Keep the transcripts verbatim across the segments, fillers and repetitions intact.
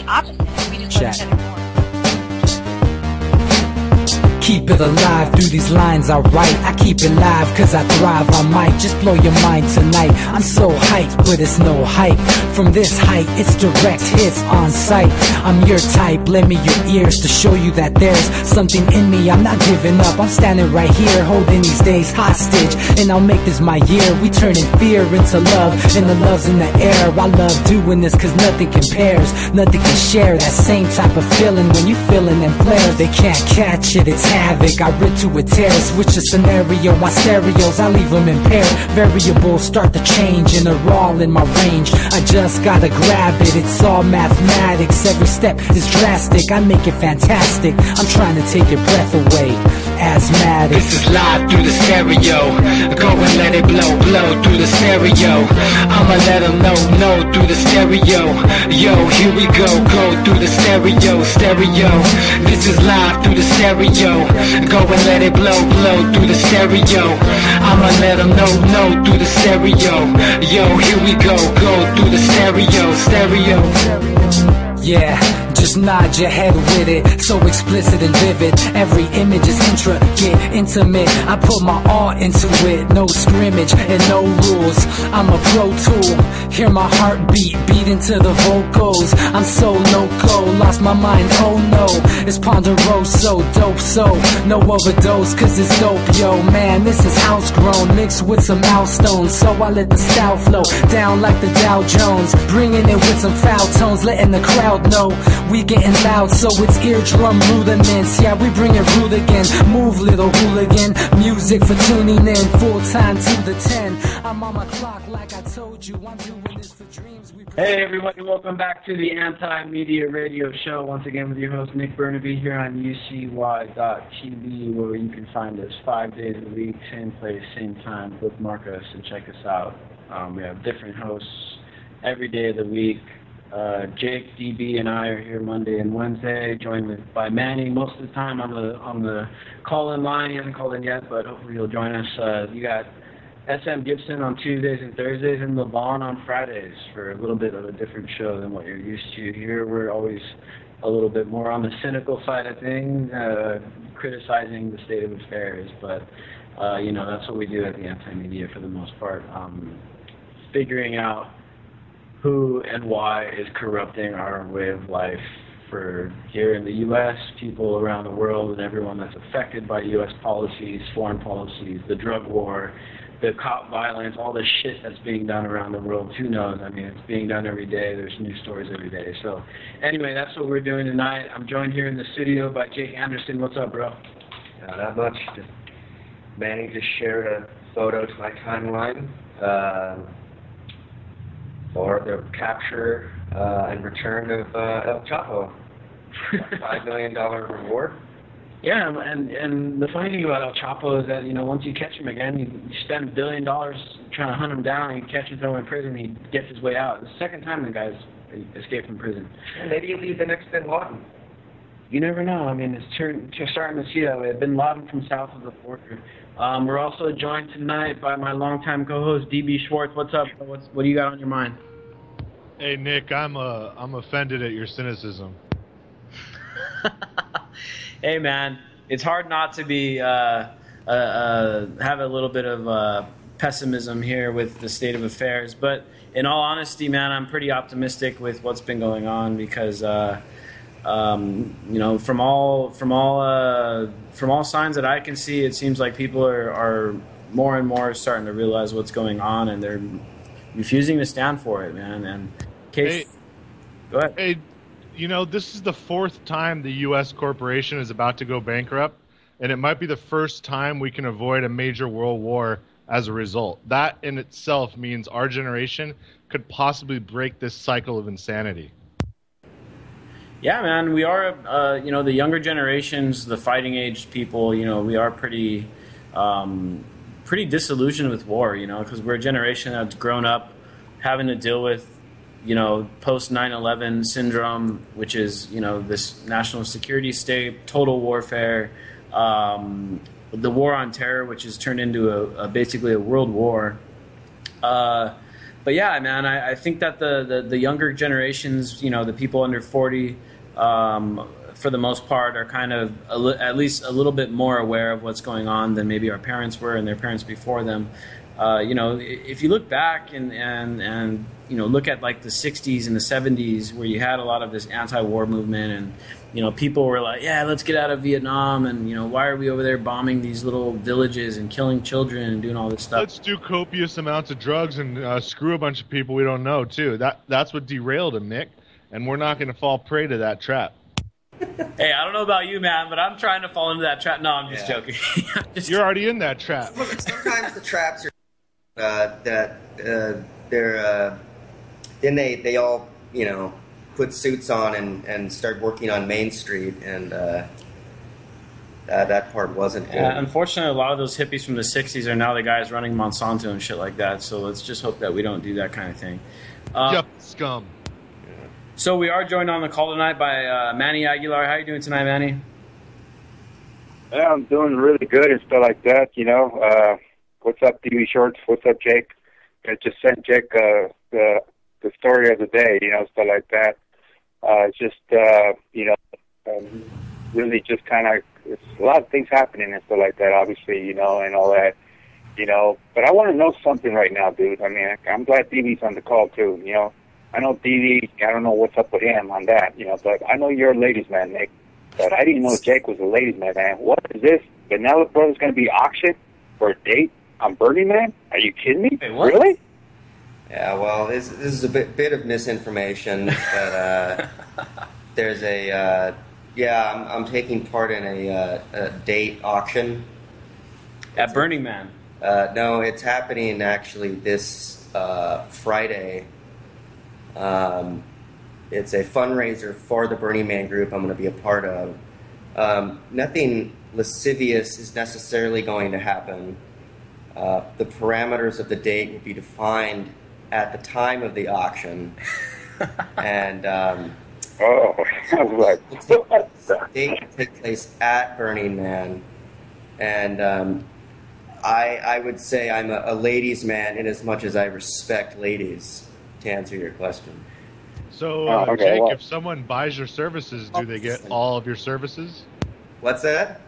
Chat. Keep it alive through these lines I write. I keep it live cause I thrive. I might just blow your mind tonight. I'm so hyped, but it's no hype. From this height, it's direct hits on sight. I'm your type, lend me your ears to show you that there's something in me. I'm not giving up, I'm standing right here, holding these days hostage. And I'll make this my year. We turning fear into love, and the love's in the air. I love doing this cause nothing compares. Nothing can share that same type of feeling when you feeling them flares. They can't catch it, it's havoc. I rip to a tear, switch a scenario. My stereos, I leave them impaired. Variables start to change and they're all in my range. I just gotta grab it, it's all mathematics. Every step is drastic, I make it fantastic. I'm trying to take your breath away. Asthmatic. This is live through the stereo. Go and let it blow, blow through the stereo. I'ma let them know, know through the stereo. Yo, here we go, go through the stereo, stereo. This is live through the stereo. Go and let it blow, blow through the stereo. I'ma let them know, know through the stereo. Yo, here we go, go through the stereo, stereo. Yeah, just nod your head with it. So explicit and vivid. Every image is intricate, intimate. I put my all into it. No scrimmage and no rules. I'm a pro tool. Hear my heartbeat beat into the vocals. I'm so loco, lost my mind, oh no. It's Ponderoso, dope, so no overdose, cause it's dope, yo. Man, this is house grown, mixed with some milestones. So I let the style flow down like the Dow Jones. Bringing it with some foul tones, letting the crowd know we getting loud, so it's eardrum rudiments. Yeah, we bring it rude again. Move, little hooligan. Music for tuning in, full time to the ten. I'm on my clock like I told you. I'm doing this for dreams. We hey everybody, welcome back to the Anti-Media Radio Show. Once again with your host Nick Burnaby here on U C Y dot T V, where you can find us five days a week, same place, same time. Bookmark us and check us out. Um, we have different hosts every day of the week. Uh, Jake, D B, and I are here Monday and Wednesday, joined with, by Manny most of the time on the on the call-in line. He hasn't called in yet, but hopefully he'll join us. Uh, you got S M Gibson on Tuesdays and Thursdays, and LeVon on Fridays for a little bit of a different show than what you're used to. Here we're always a little bit more on the cynical side of things, uh, criticizing the state of affairs, but uh, you know, that's what we do at the Anti-Media for the most part, um, figuring out who and why is corrupting our way of life for here in the U S, people around the world, and everyone that's affected by U S policies, foreign policies, the drug war, the cop violence, all the shit that's being done around the world. Who knows? I mean, it's being done every day. There's new stories every day. So anyway, that's what we're doing tonight. I'm joined here in the studio by Jake Anderson. What's up, bro? Not that much. Just Manny just shared a photo to my timeline. Uh, for the capture uh, and return of uh, El Chapo. five million dollars reward. Yeah, and and the funny thing about El Chapo is that, you know, once you catch him again, you, you spend a billion dollars trying to hunt him down, and you catch him, throw him in prison, and he gets his way out. The second time the guy's escaped from prison. And maybe he'll be the next Bin Laden. You never know. I mean, it's turn, you're starting to see that way. Bin Laden from south of the border. Um, we're also joined tonight by my longtime co-host, D B Schwartz. What's up? What's, what do you got on your mind? Hey, Nick, I'm uh, I'm offended at your cynicism. Hey, man, it's hard not to be uh, uh, uh, have a little bit of uh, pessimism here with the state of affairs. But in all honesty, man, I'm pretty optimistic with what's been going on because, uh, um, you know, from all from all uh, from all signs that I can see, it seems like people are, are more and more starting to realize what's going on, and they're refusing to stand for it, man. And case, hey, go ahead. Hey, you know, this is the fourth time the U S corporation is about to go bankrupt, and it might be the first time we can avoid a major world war as a result. That in itself means our generation could possibly break this cycle of insanity. Yeah, man, we are, uh, you know, the younger generations, the fighting age people, you know, we are pretty, um, pretty disillusioned with war, you know, because we're a generation that's grown up having to deal with, you know, post nine eleven syndrome, which is, you know, this national security state, total warfare, um, the war on terror, which has turned into a, a basically a world war. Uh, but yeah, man, I, I think that the, the, the younger generations, you know, the people under forty, um, for the most part, are kind of a li- at least a little bit more aware of what's going on than maybe our parents were and their parents before them. Uh, you know, if you look back and, and, and, you know, look at like the sixties and the seventies where you had a lot of this anti-war movement and, you know, people were like, yeah, let's get out of Vietnam. And, you know, why are we over there bombing these little villages and killing children and doing all this stuff? Let's do copious amounts of drugs and uh, screw a bunch of people we don't know, too. That That's what derailed him, Nick. And we're not going to fall prey to that trap. Hey, I don't know about you, man, but I'm trying to fall into that trap. No, I'm just Yeah. joking. just You're already in that trap. Sometimes the traps are uh, that uh, they're uh, then they they all you know put suits on and, and start working on Main Street, and uh, that that part wasn't good. Yeah, unfortunately, a lot of those hippies from the sixties are now the guys running Monsanto and shit like that. So let's just hope that we don't do that kind of thing. Uh, Yup, scum. So we are joined on the call tonight by uh, Manny Aguilar. How are you doing tonight, Manny? Yeah, I'm doing really good and stuff like that, you know. Uh, what's up, T V Shorts? What's up, Jake? I just sent Jake uh, the the story of the day, you know, stuff like that. Uh, just, uh, you know, um, really just kind of, it's a lot of things happening and stuff like that, obviously, you know, and all that, you know. But I want to know something right now, dude. I mean, I'm glad D V's on the call, too, you know. I know D V, I don't know what's up with him on that, you know, but I know you're a ladies' man, Nick. But I didn't know Jake was a ladies' man, man. What is this? Vanilla Brothers going to be auctioned for a date on Burning Man? Are you kidding me? Wait, what? Really? Yeah, well, this, this is a bit bit of misinformation, but uh, there's a uh, yeah, I'm, I'm taking part in a, uh, a date auction At Burning Man. Uh, no, it's happening actually this uh, Friday. Um, it's a fundraiser for the Burning Man group I'm going to be a part of. Um, nothing lascivious is necessarily going to happen. Uh, the parameters of the date will be defined at the time of the auction. and um, Oh, I was like, the date will take place at Burning Man. And um, I, I would say I'm a, a ladies' man in as much as I respect ladies, to answer your question. So, uh, Oh, okay, Jake, well- if someone buys your services, do they get all of your services? What's that?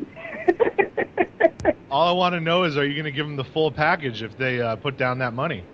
All I want to know is, are you going to give them the full package if they uh, put down that money?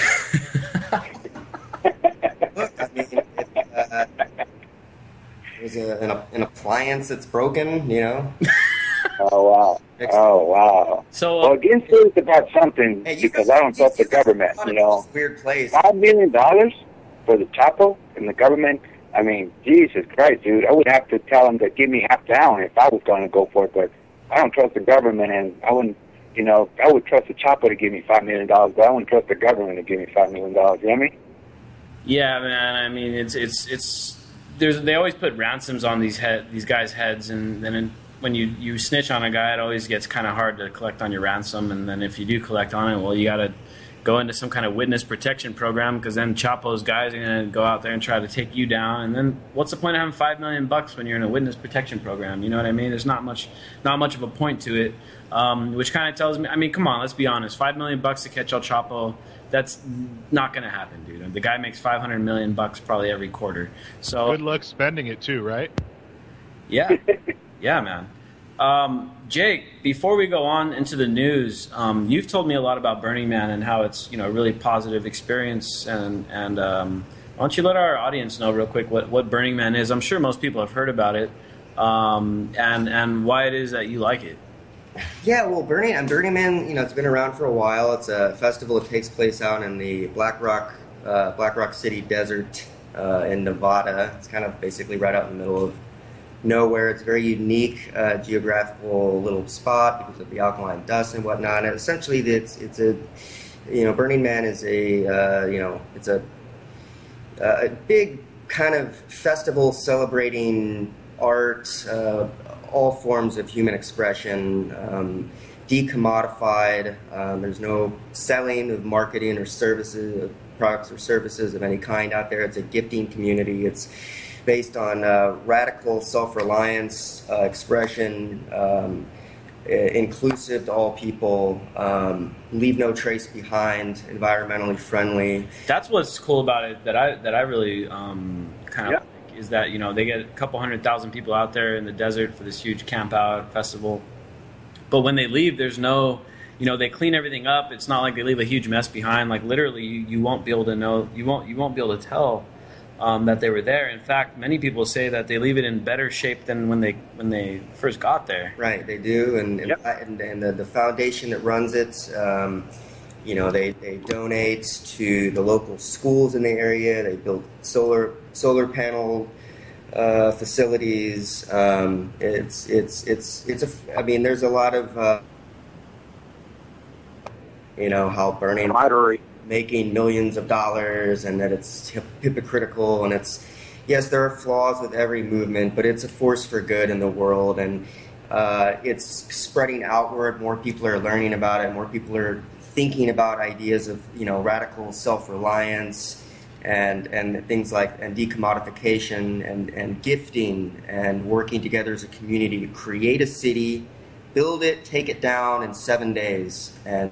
Look, I mean, it, uh, there's a, an, an appliance that's broken, you know. oh, wow. Oh, wow. So, Well, uh, get serious about something Hey, you because guys- I don't trust the government, you know. It's a weird place. Five million dollars for the Chapo and the government? I mean, Jesus Christ, dude. I would have to tell them to give me half down if I was going to go for it, but I don't trust the government, and I wouldn't, you know, I would trust the Chapo to give me five million dollars, but I wouldn't trust the government to give me five million dollars. You know what I mean? yeah, man. I mean, it's it's it's. There's they always put ransoms on these head these guys' heads, and then in, when you you snitch on a guy, it always gets kind of hard to collect on your ransom. And then if you do collect on it, well, you got to go into some kind of witness protection program because then Chapo's guys are gonna go out there and try to take you down. And then what's the point of having five million bucks when you're in a witness protection program? You know what I mean? There's not much not much of a point to it, um, which kind of tells me. I mean, come on, let's be honest. Five million bucks to catch El Chapo. That's not going to happen, dude. The guy makes five hundred million bucks probably every quarter. So Good luck spending it too, right? yeah, yeah, man. Um, Jake, before we go on into the news, um, you've told me a lot about Burning Man and how it's you know a really positive experience. And and um, why don't you let our audience know real quick what, what Burning Man is? I'm sure most people have heard about it, um, and and why it is that you like it. Yeah, well, Burning and Burning Man, you know, it's been around for a while. It's a festival that takes place out in the Black Rock, uh, Black Rock City Desert uh, in Nevada. It's kind of basically right out in the middle of nowhere. It's a very unique uh, geographical little spot because of the alkaline dust and whatnot. And essentially, it's it's a you know Burning Man is a uh, you know it's a a big kind of festival celebrating art. Uh, all forms of human expression, um, decommodified. Um, there's no selling of marketing or services, of products or services of any kind out there. It's a gifting community. It's based on uh, radical self-reliance, uh, expression, um, inclusive to all people, um, leave no trace behind, environmentally friendly. That's what's cool about it that I that I really um, kind of Yeah. like is that, you know, they get a couple hundred thousand people out there in the desert for this huge camp out festival, but when they leave, there's no, you know, they clean everything up. It's not like they leave a huge mess behind. Like literally, you, you won't be able to know, you won't you won't be able to tell um, that they were there. In fact, many people say that they leave it in better shape than when they when they first got there. Right, they do, and Yep. and, and the, the foundation that runs it, um, you know, they, they donate to the local schools in the area. They build solar solar panel uh, facilities. Um, it's it's it's it's a. I mean, there's a lot of, uh, you know, how burning Camaraderie. making millions of dollars, and that it's hip- hypocritical, and it's, yes, there are flaws with every movement, but it's a force for good in the world, and uh, it's spreading outward. More people are learning about it. More people are thinking about ideas of, you know, radical self-reliance and and things like and decommodification and and gifting and working together as a community to create a city, build it, take it down in seven days, and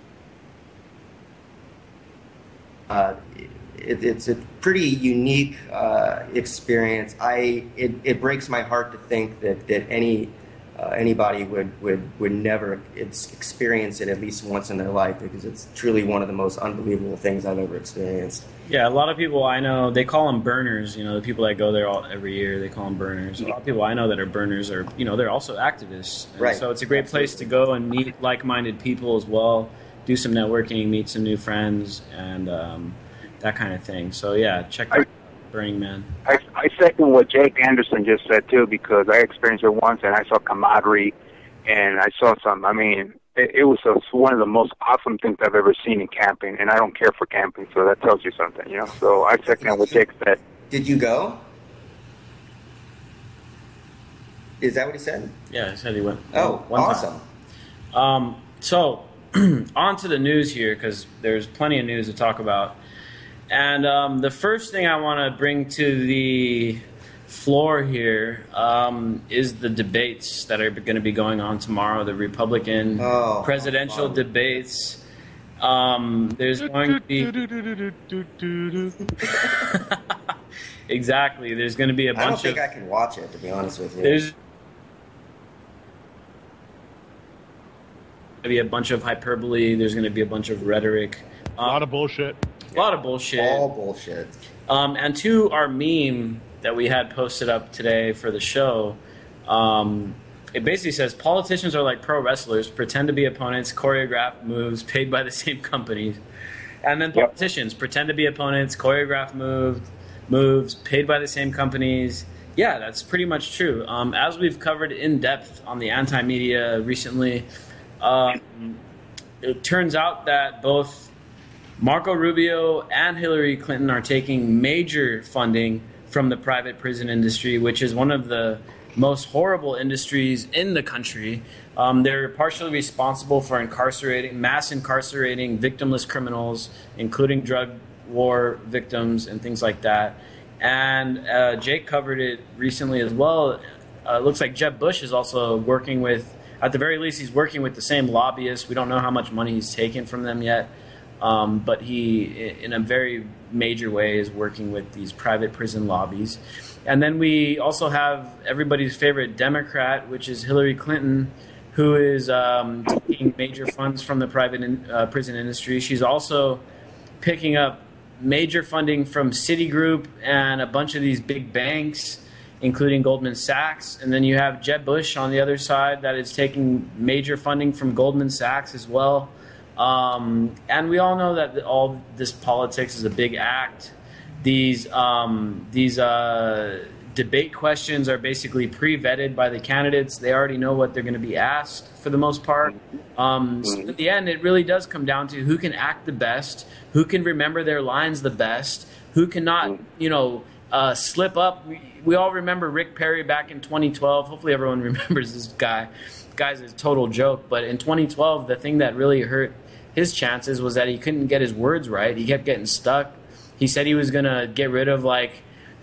Uh, it, it's a pretty unique uh, experience. I it, it breaks my heart to think that that any uh, anybody would, would would never it's experience it at least once in their life, because it's truly one of the most unbelievable things I've ever experienced. Yeah, a lot of people I know, they call them burners. You know, the people that go there all, every year, they call them burners. A lot of people I know that are burners are, you know, they're also activists. And Right. so it's a great place to go and meet like-minded people as well, do some networking, meet some new friends, and um, that kind of thing. So, yeah, check out Burning Man. I, I second what Jake Anderson just said, too, because I experienced it once, and I saw camaraderie, and I saw some, I mean, it, it was a, one of the most awesome things I've ever seen in camping, and I don't care for camping, so that tells you something, you know? So I second what Jake said. Did you go? Is that what he said? Yeah, he said he went. Oh, one time. awesome. Um, so, on to the news here, because there's plenty of news to talk about. And um, the first thing I want to bring to the floor here um, is the debates that are going to be going on tomorrow, the Republican Oh, presidential fun. debates. Um, there's going to be... Exactly. There's going to be a I don't bunch think of... I can watch it, to be honest with you. There's going to be a bunch of hyperbole. There's going to be a bunch of rhetoric. A lot of bullshit. A lot of bullshit. All bullshit. Um, and to our meme that we had posted up today for the show, um, it basically says politicians are like pro wrestlers, pretend to be opponents, choreograph moves paid by the same companies. And then Yep. politicians pretend to be opponents, choreograph moves, moves paid by the same companies. Yeah, that's pretty much true. Um, as we've covered in depth on the anti-media recently, um, it turns out that both Marco Rubio and Hillary Clinton are taking major funding from the private prison industry, which is one of the most horrible industries in the country. Um, they're partially responsible for incarcerating, mass incarcerating victimless criminals, including drug war victims and things like that. And uh, Jake covered it recently as well. Uh, it looks like Jeb Bush is also working with, at the very least, he's working with the same lobbyists. We don't know how much money he's taken from them yet. Um, but he, in a very major way, is working with these private prison lobbies. And then we also have everybody's favorite Democrat, which is Hillary Clinton, who is um, taking major funds from the private in, uh, prison industry. She's also picking up major funding from Citigroup and a bunch of these big banks, including Goldman Sachs. And then you have Jeb Bush on the other side that is taking major funding from Goldman Sachs as well. Um, and we all know that all this politics is a big act. These um, these uh, debate questions are basically pre-vetted by the candidates. They already know what they're going to be asked for the most part. Um, so at the end, it really does come down to who can act the best, who can remember their lines the best, who cannot, you know, uh, slip up. We, we all remember Rick Perry back in twenty twelve. Hopefully everyone remembers this guy. This guy's a total joke. But in twenty twelve, the thing that really hurt his chances was that he couldn't get his words right. He kept getting stuck. He said he was going to get rid of like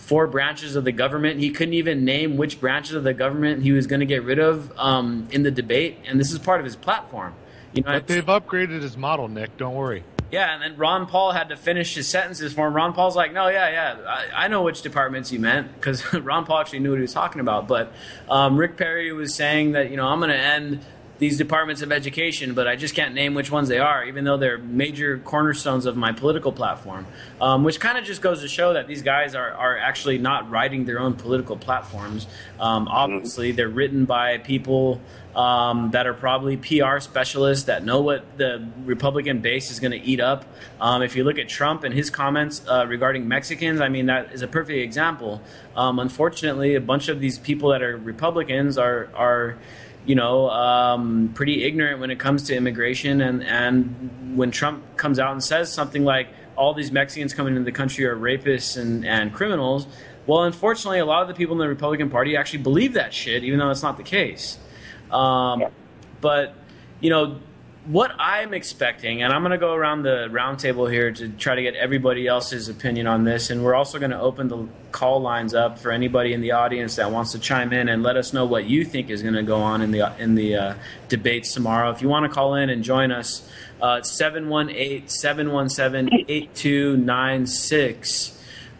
four branches of the government. He couldn't even name which branches of the government he was going to get rid of um, in the debate, and this is part of his platform. You know, but they've upgraded his model, Nick. Don't worry. Yeah, and then Ron Paul had to finish his sentences for him. Ron Paul's like, no, yeah, yeah, I, I know which departments you meant, because Ron Paul actually knew what he was talking about. But um, Rick Perry was saying that, you know, I'm going to end these departments of education, but I just can't name which ones they are, even though they're major cornerstones of my political platform, um, which kind of just goes to show that these guys are, are actually not writing their own political platforms. Um, obviously, they're written by people um, that are probably P R specialists that know what the Republican base is going to eat up. Um, if you look at Trump and his comments uh, regarding Mexicans, I mean, that is a perfect example. Um, unfortunately, a bunch of these people that are Republicans are are you know, um, pretty ignorant when it comes to immigration. And, and when Trump comes out and says something like, all these Mexicans coming into the country are rapists and, and criminals, well, unfortunately, a lot of the people in the Republican Party actually believe that shit, even though it's not the case. Um, but, you know, what I'm expecting, and I'm going to go around the round table here to try to get everybody else's opinion on this, and we're also going to open the call lines up for anybody in the audience that wants to chime in and let us know what you think is going to go on in the in the uh, debates tomorrow. If you want to call in and join us, uh, it's seven one eight, seven one seven, eight two nine six.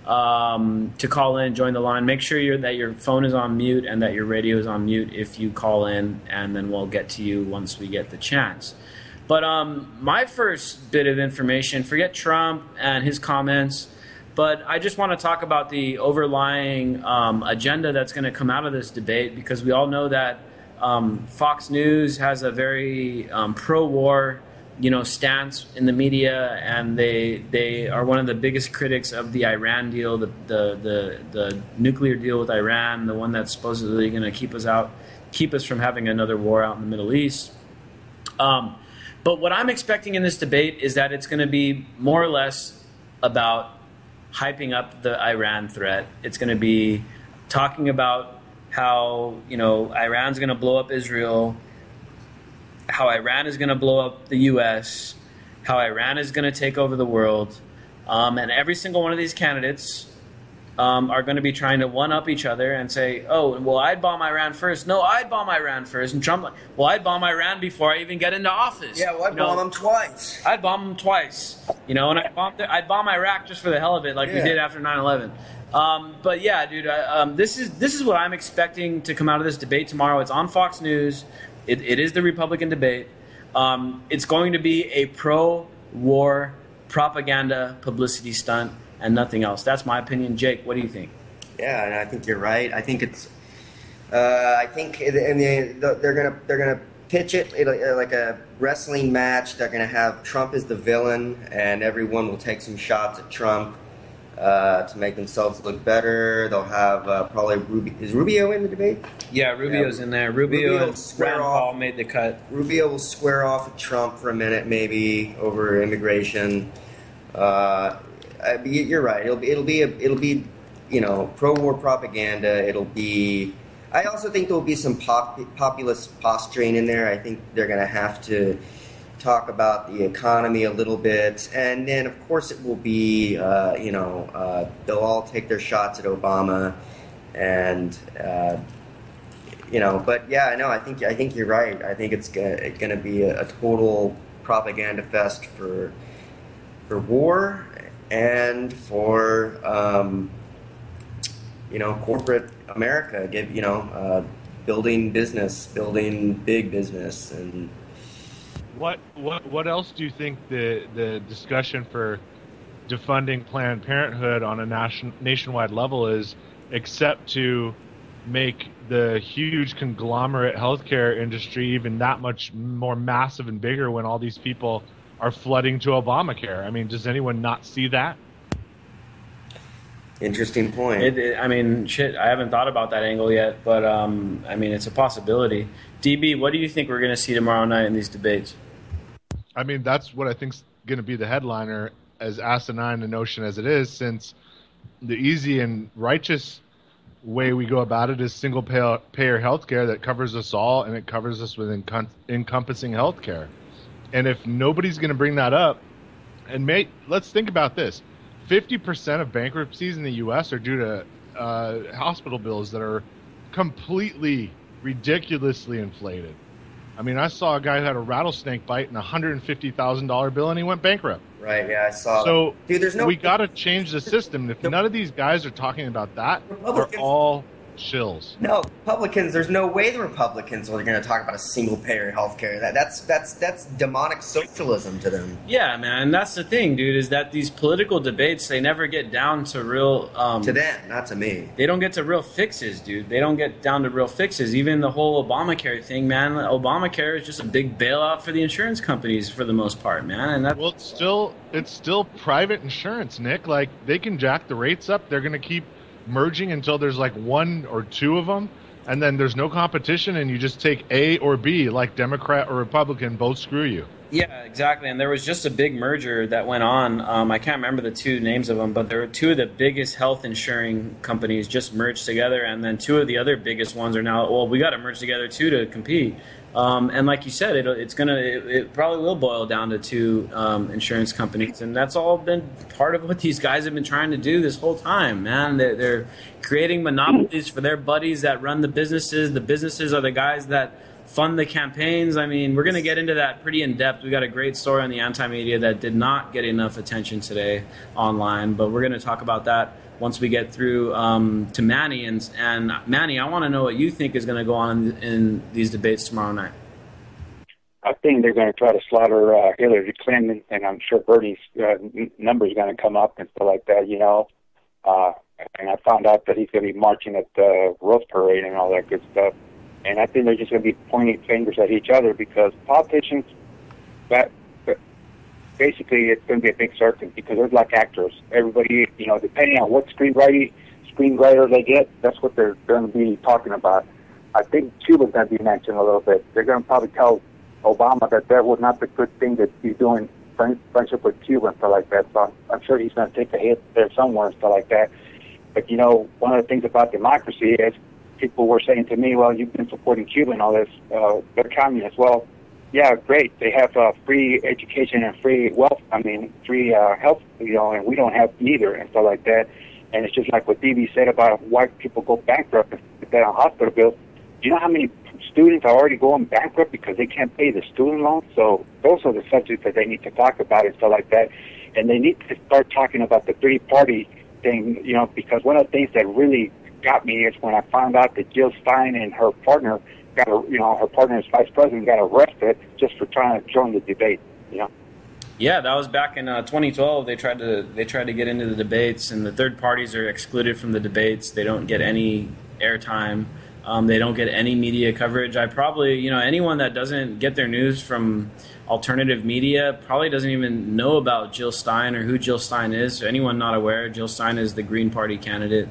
Um, to call in, join the line. Make sure you're, that your phone is on mute and that your radio is on mute if you call in, and then we'll get to you once we get the chance. But um, my first bit of information, forget Trump and his comments, but I just want to talk about the overlying um, agenda that's going to come out of this debate, because we all know that um, Fox News has a very um, pro-war you know, stance in the media, and they they are one of the biggest critics of the Iran deal, the the the, the nuclear deal with Iran, the one that's supposedly going to keep us out, keep us from having another war out in the Middle East. Um, but what I'm expecting in this debate is that it's going to be more or less about hyping up the Iran threat. It's going to be talking about how, you know, Iran's going to blow up Israel, how Iran is going to blow up the U S, how Iran is going to take over the world. Um, and every single one of these candidates um, are going to be trying to one-up each other and say, oh, well, I'd bomb Iran first. No, I'd bomb Iran first. And Trump, well, I'd bomb Iran before I even get into office. Yeah, well, I'd you bomb know, them twice. I'd bomb them twice. You know, and I'd bomb, I'd bomb Iraq just for the hell of it, like yeah. we did after nine eleven. Um, but yeah, dude, I, um, this is this is what I'm expecting to come out of this debate tomorrow. It's on Fox News. It, it is the Republican debate. Um, it's going to be a pro-war propaganda publicity stunt and nothing else. That's my opinion. Jake, what do you think? Yeah, and I think you're right. I think it's. Uh, I think and they, they're gonna they're gonna pitch it like a wrestling match. They're gonna have Trump as the villain, and everyone will take some shots at Trump uh, to make themselves look better. They'll have uh, probably Rubio. Is Rubio in the debate? Yeah, Rubio's yeah. in there. Rubio, Rubio and Rand Paul made the cut. Rubio will square off with Trump for a minute, maybe over immigration. Uh, you're right. It'll be it'll be a, it'll be you know pro-war propaganda. It'll be. I also think there will be some pop, populist posturing in there. I think they're going to have to talk about the economy a little bit, and then of course it will be uh, you know uh, they'll all take their shots at Obama, and uh, you know. But yeah, no, I think I think you're right. I think it's going to be a, a total propaganda fest for for war and for um, you know corporate America. Give you know uh, building business, building big business, and. What what what else do you think the the discussion for defunding Planned Parenthood on a nation, nationwide level is, except to make the huge conglomerate healthcare industry even that much more massive and bigger when all these people are flooding to Obamacare? I mean, does anyone not see that? Interesting point. It, it, I mean, shit, I haven't thought about that angle yet, but um, I mean, it's a possibility. D B, what do you think we're going to see tomorrow night in these debates? I mean, that's what I think's going to be the headliner, as asinine a notion as it is, since the easy and righteous way we go about it is single payer, payer health care that covers us all, and it covers us with encom- encompassing health care. And if nobody's going to bring that up, and may, let's think about this. fifty percent of bankruptcies in the U S are due to uh, hospital bills that are completely, ridiculously inflated. I mean, I saw a guy who had a rattlesnake bite and a one hundred fifty thousand dollars bill, and he went bankrupt. Right, yeah, I saw So, that. Dude, there's no... we got to change the system. If none of these guys are talking about that, they're all shills. No, Republicans, there's no way the Republicans are going to talk about a single-payer health care. That, that's, that's, that's demonic socialism to them. Yeah, man, that's the thing, dude, is that these political debates, they never get down to real... Um, to them, not to me. They don't get to real fixes, dude. They don't get down to real fixes. Even the whole Obamacare thing, man, Obamacare is just a big bailout for the insurance companies for the most part, man. And that, well, it's still, it's still private insurance, Nick. Like, they can jack the rates up. They're going to keep merging until there's like one or two of them, and then there's no competition, and you just take A or B, like Democrat or Republican, both screw you. Yeah, exactly. And there was just a big merger that went on. Um, I can't remember the two names of them, but there were two of the biggest health insuring companies just merged together, and then two of the other biggest ones are now, well, we got to merge together too to compete. Um, and like you said, it, it's gonna, it, it probably will boil down to two um, insurance companies, and that's all been part of what these guys have been trying to do this whole time, man. They're, they're creating monopolies for their buddies that run the businesses. The businesses are the guys that fund the campaigns. I mean, we're going to get into that pretty in depth. We got a great story on the anti-media that did not get enough attention today online, but we're going to talk about that once we get through um, to Manny. And, and Manny, I want to know what you think is going to go on in, in these debates tomorrow night. I think they're going to try to slaughter uh, Hillary Clinton, and I'm sure Bernie's uh, n- number is going to come up and stuff like that, you know. Uh, and I found out that he's going to be marching at the Rose Parade and all that good stuff. And I think they're just going to be pointing fingers at each other because politicians, that, that basically it's going to be a big circus because they're like actors. Everybody, you know, depending on what screenwriter, screenwriter they get, that's what they're going to be talking about. I think Cuba's going to be mentioned a little bit. They're going to probably tell Obama that that was not the good thing that he's doing friendship with Cuba and stuff like that. So I'm sure he's going to take a hit there somewhere and stuff like that. But, you know, one of the things about democracy is people were saying to me, well, you've been supporting Cuba and all this. Uh, they're communists. Well, yeah, great. They have uh, free education and free wealth. I mean, free uh, health, you know, and we don't have either and stuff like that. And it's just like what D B said about why people go bankrupt and put that on hospital bills. Do you know how many students are already going bankrupt because they can't pay the student loans? So those are the subjects that they need to talk about and stuff like that. And they need to start talking about the three-party thing, you know, because one of the things that really got me is when I found out that Jill Stein and her partner got, a, you know, her partner as vice president got arrested just for trying to join the debate, you know. Yeah, that was back in uh, twenty twelve. They tried to they tried to get into the debates, and the third parties are excluded from the debates. They don't get any airtime. Um, they don't get any media coverage. I probably, you know, anyone that doesn't get their news from alternative media probably doesn't even know about Jill Stein or who Jill Stein is. So anyone not aware, Jill Stein is the Green Party candidate.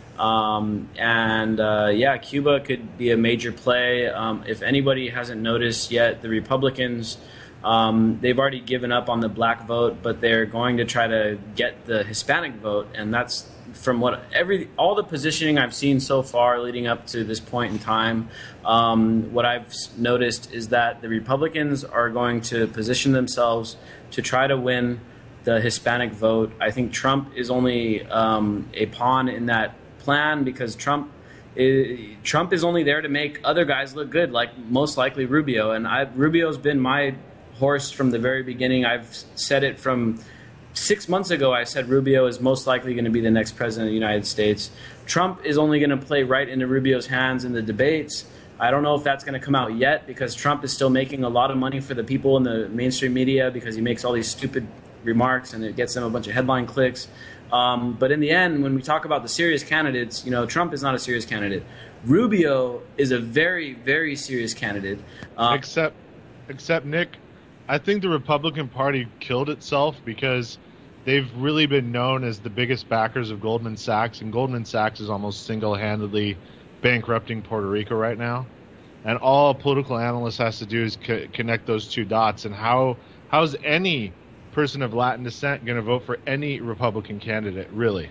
Um, and uh, yeah, Cuba could be a major play. Um, if anybody hasn't noticed yet, the Republicans, um, they've already given up on the black vote, but they're going to try to get the Hispanic vote, and that's from what every all the positioning I've seen so far leading up to this point in time. Um, what I've noticed is that the Republicans are going to position themselves to try to win the Hispanic vote. I think Trump is only um, a pawn in that plan because Trump is, Trump is only there to make other guys look good, like most likely Rubio. And I, Rubio's been my horse from the very beginning. I've said it from six months ago. I said Rubio is most likely going to be the next president of the United States. Trump is only going to play right into Rubio's hands in the debates. I don't know if that's going to come out yet because Trump is still making a lot of money for the people in the mainstream media because he makes all these stupid remarks and it gets them a bunch of headline clicks. Um, but in the end, when we talk about the serious candidates, you know, Trump is not a serious candidate. Rubio is a very, very serious candidate. Um, except, except Nick, I think the Republican Party killed itself because they've really been known as the biggest backers of Goldman Sachs, and Goldman Sachs is almost single-handedly bankrupting Puerto Rico right now. And all a political analyst has to do is co- connect those two dots. And how how's any person of Latin descent going to vote for any Republican candidate, really?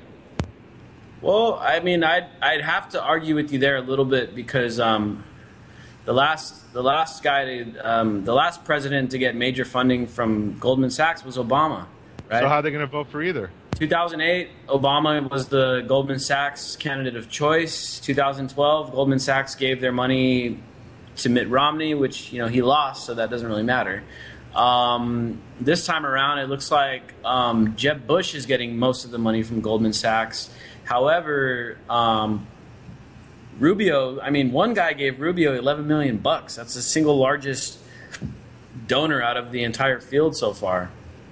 Well, I mean, I'd I'd have to argue with you there a little bit because um, the last the last guy to, um, the last president to get major funding from Goldman Sachs was Obama. Right? So how are they going to vote for either? two thousand eight, Obama was the Goldman Sachs candidate of choice. two thousand twelve, Goldman Sachs gave their money to Mitt Romney, which, you know, he lost, so that doesn't really matter. Um, this time around, it looks like um, Jeb Bush is getting most of the money from Goldman Sachs. However, um, Rubio, I mean, one guy gave Rubio eleven million bucks. That's the single largest donor out of the entire field so far.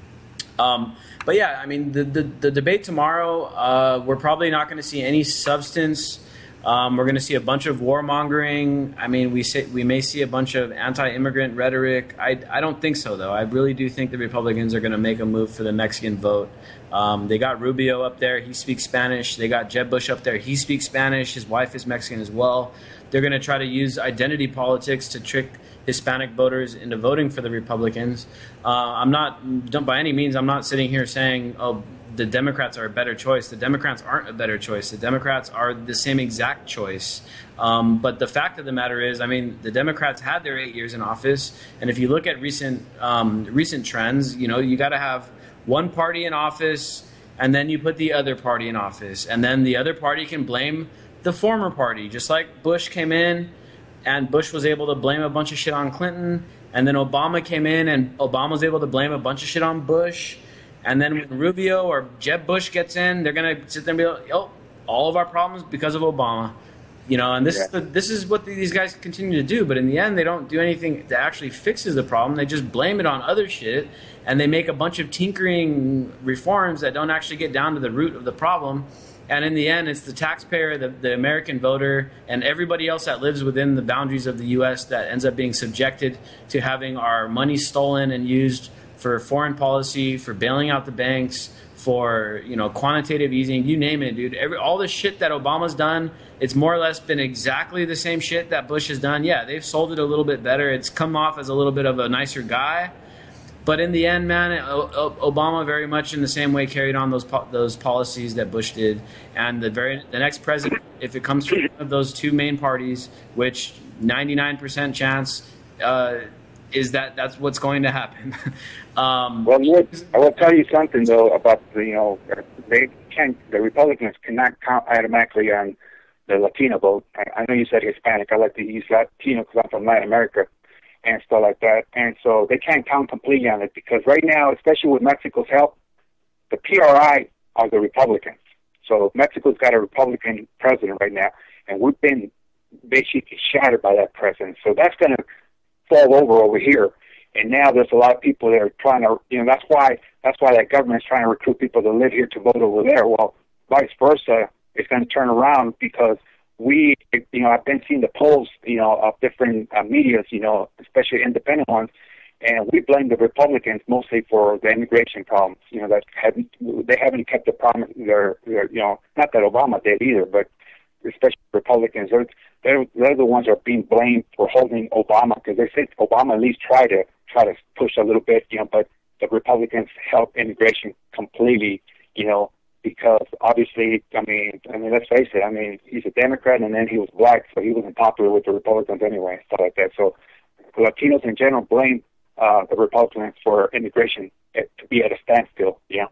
Um, but yeah, I mean, the, the, the debate tomorrow, uh, we're probably not going to see any substance. Um, we're going to see a bunch of warmongering. I mean, we say, we may see a bunch of anti-immigrant rhetoric. I, I don't think so, though. I really do think the Republicans are going to make a move for the Mexican vote. Um, they got Rubio up there. He speaks Spanish. They got Jeb Bush up there. He speaks Spanish. His wife is Mexican as well. They're going to try to use identity politics to trick Hispanic voters into voting for the Republicans. Uh, I'm not, don't, by any means, I'm not sitting here saying, oh, the Democrats are a better choice. The Democrats aren't a better choice. The Democrats are the same exact choice. Um, but the fact of the matter is, I mean, the Democrats had their eight years in office, and if you look at recent um, recent trends, you know, you got to have one party in office, and then you put the other party in office, and then the other party can blame the former party, just like Bush came in, and Bush was able to blame a bunch of shit on Clinton, and then Obama came in, and Obama was able to blame a bunch of shit on Bush. And then when Rubio or Jeb Bush gets in, they're going to sit there and be like, oh, all of our problems because of Obama. You know, and this yeah. is the, this is what these guys continue to do. But in the end, they don't do anything that actually fixes the problem. They just blame it on other shit, and they make a bunch of tinkering reforms that don't actually get down to the root of the problem. And in the end, it's the taxpayer, the, the American voter, and everybody else that lives within the boundaries of the U S that ends up being subjected to having our money stolen and used for foreign policy, for bailing out the banks, for, you know, quantitative easing, you name it, dude. Every all the shit that Obama's done, it's more or less been exactly the same shit that Bush has done. Yeah, they've sold it a little bit better. It's come off as a little bit of a nicer guy. But in the end, man, Obama very much in the same way carried on those po- those policies that Bush did. And the very the next president, if it comes from one of those two main parties, which ninety-nine percent chance uh, is that that's what's going to happen. um, well, Nick, I will tell you something though about the, you know, they can't, the Republicans cannot count automatically on the Latino vote. I, I know you said Hispanic. I like to use Latino because I'm from Latin America and stuff like that. And so they can't count completely on it because right now, especially with Mexico's help, the P R I are the Republicans. So Mexico's got a Republican president right now, and we've been basically shattered by that president. So that's going to fall over over here. And now there's a lot of people that are trying to, you know, that's why that's why that government's trying to recruit people to live here to vote over there. Well, vice versa, it's going to turn around because we, you know, I've been seeing the polls, you know, of different uh, medias, you know, especially independent ones, and we blame the Republicans mostly for the immigration problems. You know, that haven't, they haven't kept the promise. They're, they're, you know, not that Obama did either, but especially Republicans, they're they're, they're the ones that are being blamed for holding Obama because they think Obama at least tried to try to push a little bit, you know, but the Republicans helped immigration completely, you know. Because obviously, I mean, I mean, let's face it. I mean, he's a Democrat, and then he was black, so he wasn't popular with the Republicans anyway, stuff like that. So, Latinos in general blame uh, the Republicans for immigration at, to be at a standstill. Yeah.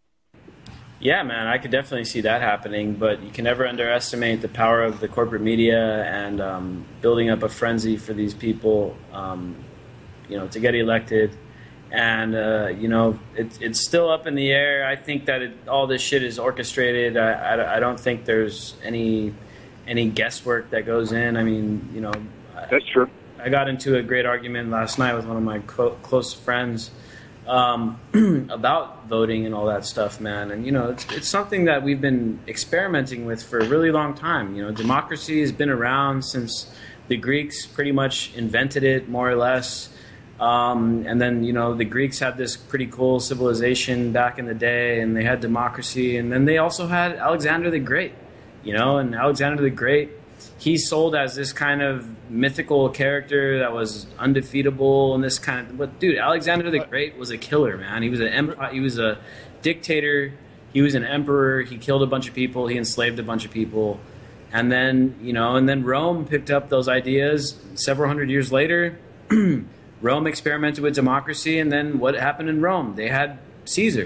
Yeah, man, I could definitely see that happening, but you can never underestimate the power of the corporate media and um, building up a frenzy for these people, um, you know, to get elected. And, uh, you know, it, it's still up in the air. I think that it, all this shit is orchestrated. I, I, I don't think there's any any guesswork that goes in. I mean, you know. That's true. I got into a great argument last night with one of my co- close friends um, about voting and all that stuff, man. And, you know, it's, it's something that we've been experimenting with for a really long time. You know, democracy has been around since the Greeks pretty much invented it, more or less. Um, and then, you know, the Greeks had this pretty cool civilization back in the day, and they had democracy. And then they also had Alexander the Great, you know, and Alexander the Great, he's sold as this kind of mythical character that was undefeatable and this kind of, but dude, Alexander the Great was a killer, man. He was an empire, he was a dictator, he was an emperor, he killed a bunch of people, he enslaved a bunch of people. And then, you know, and then Rome picked up those ideas several hundred years later. Rome experimented with democracy, and then what happened in Rome? They had Caesar,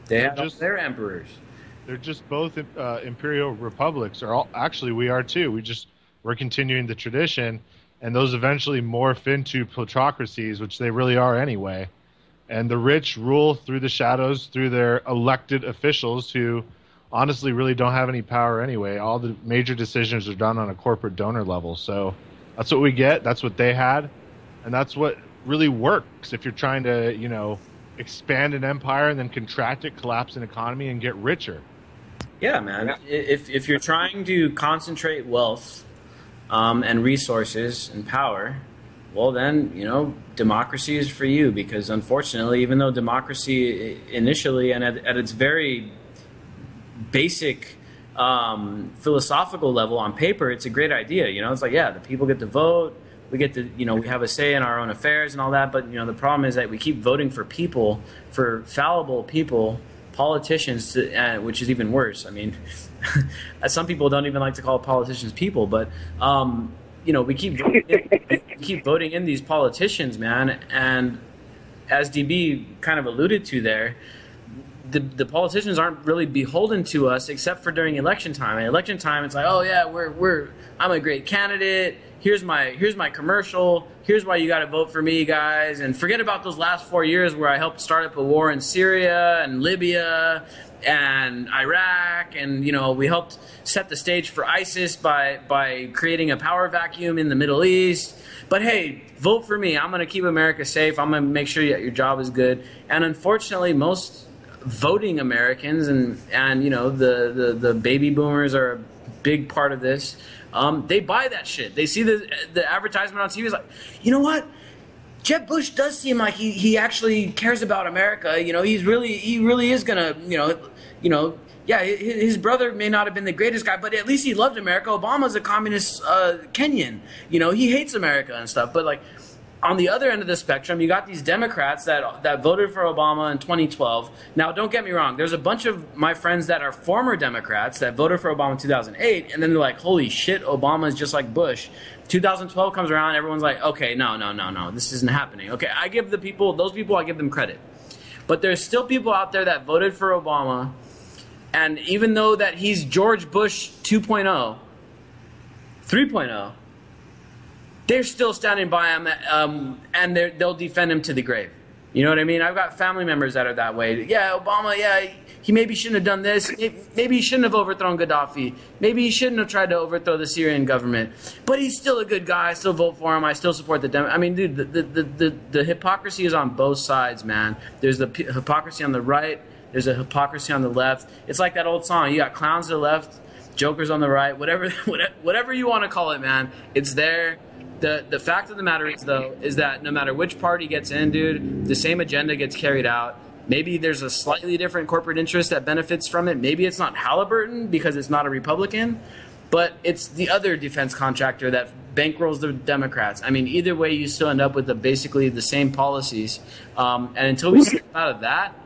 They had just, their emperors. They're just both uh, imperial republics. Or all, actually, we are too. We just we're continuing the tradition, and those eventually morph into plutocracies, which they really are anyway. And the rich rule through the shadows, through their elected officials who honestly really don't have any power anyway. All the major decisions are done on a corporate donor level. So that's what we get. That's what they had. And that's what really works if you're trying to, you know, expand an empire and then contract it, collapse an economy, and get richer. Yeah, man. Yeah. If, if you're trying to concentrate wealth um, and resources and power, well, then, you know, democracy is for you, because unfortunately, even though democracy initially and at, at its very basic um, philosophical level on paper, it's a great idea. You know, it's like, yeah, the people get to vote. We get to, you know, we have a say in our own affairs and all that. But, you know, the problem is that we keep voting for people, for fallible people, politicians, to, uh, which is even worse. I mean, some people don't even like to call politicians people, but, um, you know, we keep voting in, we keep voting in these politicians, man. And as D B kind of alluded to there, the the politicians aren't really beholden to us except for during election time. And election time, it's like, oh yeah, we're we're I'm a great candidate. Here's my here's my commercial. Here's why you got to vote for me, guys. And forget about those last four years where I helped start up a war in Syria and Libya and Iraq, and you know, we helped set the stage for ISIS by by creating a power vacuum in the Middle East. But hey, vote for me. I'm going to keep America safe. I'm going to make sure that your job is good. And unfortunately, most voting Americans and and you know, the the, the baby boomers are a big part of this. Um, they buy that shit. They see the the advertisement on T V. Is like, you know what? Jeb Bush does seem like he, he actually cares about America. You know, he's really he really is gonna, you know, you know, yeah, his, his brother may not have been the greatest guy, but at least he loved America. Obama's a communist uh, Kenyan. You know, he hates America and stuff. But like, on the other end of the spectrum, you got these Democrats that that voted for Obama in twenty twelve. Now, don't get me wrong. There's a bunch of my friends that are former Democrats that voted for Obama in two thousand eight, and then they're like, holy shit, Obama is just like Bush. two thousand twelve comes around, everyone's like, okay, no, no, no, no, this isn't happening. Okay, I give the people, those people, I give them credit. But there's still people out there that voted for Obama, and even though that he's George Bush two point oh, three point oh, they're still standing by him, um, and they'll defend him to the grave. You know what I mean? I've got family members that are that way. Yeah, Obama, yeah, he maybe shouldn't have done this. Maybe he shouldn't have overthrown Gaddafi. Maybe he shouldn't have tried to overthrow the Syrian government. But he's still a good guy. I still vote for him. I still support the Dem. I mean, dude, the, the, the, the hypocrisy is on both sides, man. There's the p- hypocrisy on the right. There's a hypocrisy on the left. It's like that old song. You got clowns to the left, jokers on the right, whatever, whatever you want to call it, man. It's there. The the fact of the matter is, though, is that no matter which party gets in, dude, the same agenda gets carried out. Maybe there's a slightly different corporate interest that benefits from it. Maybe it's not Halliburton because it's not a Republican, but it's the other defense contractor that bankrolls the Democrats. I mean, either way, you still end up with the, basically the same policies. Um, and until we step out of that,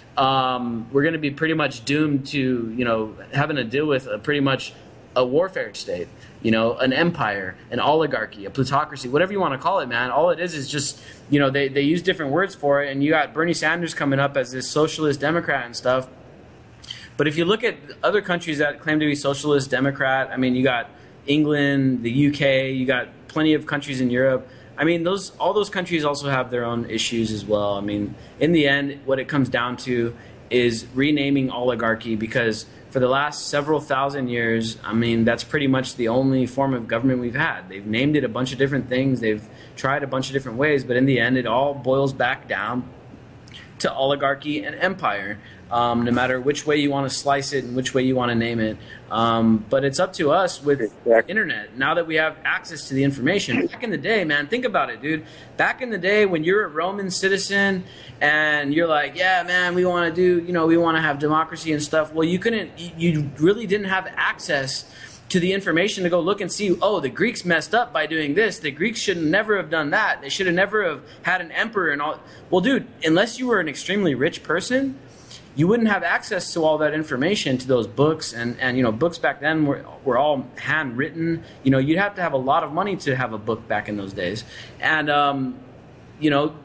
um, we're going to be pretty much doomed to, you know, having to deal with a pretty much a warfare state. You know, an empire, an oligarchy, a plutocracy, whatever you want to call it, man. All it is is just, you know, they, they use different words for it. And you got Bernie Sanders coming up as this socialist Democrat and stuff. But if you look at other countries that claim to be socialist Democrat, I mean, you got England, the U K, you got plenty of countries in Europe. I mean, those all those countries also have their own issues as well. I mean, in the end, what it comes down to is renaming oligarchy, because for the last several thousand years, I mean, that's pretty much the only form of government we've had. They've named it a bunch of different things. They've tried a bunch of different ways. But in the end, it all boils back down to oligarchy and empire, um, no matter which way you want to slice it and which way you want to name it. Um, but it's up to us with the internet, now that we have access to the information. Back in the day, man, think about it, dude. Back in the day when you're a Roman citizen and you're like, yeah, man, we want to do, you know, we want to have democracy and stuff. Well, you couldn't, you really didn't have access to the information to go look and see, oh, the Greeks messed up by doing this. The Greeks should never have done that. They should have never have had an emperor and all. Well, dude, unless you were an extremely rich person, you wouldn't have access to all that information, to those books. And, and you know, books back then were, were all handwritten. You know, you'd have to have a lot of money to have a book back in those days. And, um, you know,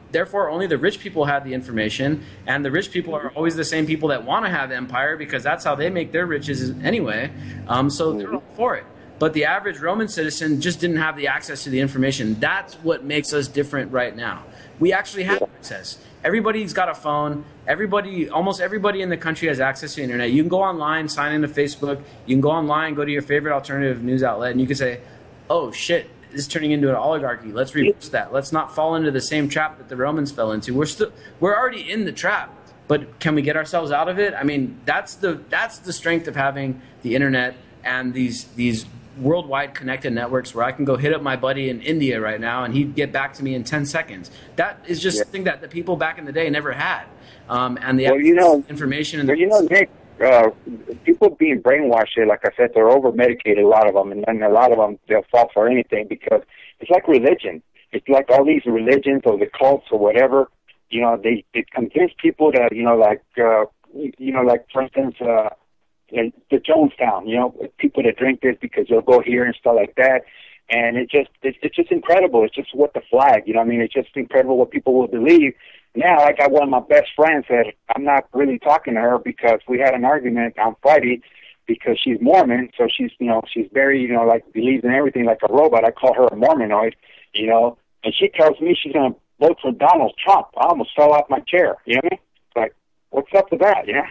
therefore only the rich people have the information, and the rich people are always the same people that want to have empire because that's how they make their riches anyway. Um, so they're all for it. But the average Roman citizen just didn't have the access to the information. That's what makes us different right now. We actually have access. Everybody's got a phone. Everybody, almost everybody in the country has access to the internet. You can go online, sign into Facebook. You can go online, go to your favorite alternative news outlet, and you can say, oh, shit, this is turning into an oligarchy. Let's reverse that. Let's not fall into the same trap that the Romans fell into. We're still, we're already in the trap, but can we get ourselves out of it? I mean, that's the that's the strength of having the internet and these these worldwide connected networks where I can go hit up my buddy in India right now and he'd get back to me in ten seconds. That is just yeah. something that the people back in the day never had. Um, and the well, you know, information. And well, you know, Nick, uh, people being brainwashed, like I said, they're over medicated, a lot of them, and then a lot of them, they'll fall for anything because it's like religion. It's like all these religions or the cults or whatever, you know, they, they convince people that, you know, like, uh, you know, like, for instance, uh, the Jonestown, you know, people that drink this because they'll go here and stuff like that. And it just, it's, it's just incredible. It's just what the flag, you know what I mean? It's just incredible what people will believe. Now, I got one of my best friends that I'm not really talking to her because we had an argument on Friday because she's Mormon. So she's, you know, she's very, you know, like believes in everything like a robot. I call her a Mormonoid, you know, and she tells me she's going to vote for Donald Trump. I almost fell off my chair, you know what I mean? It's like, what's up with that, you know?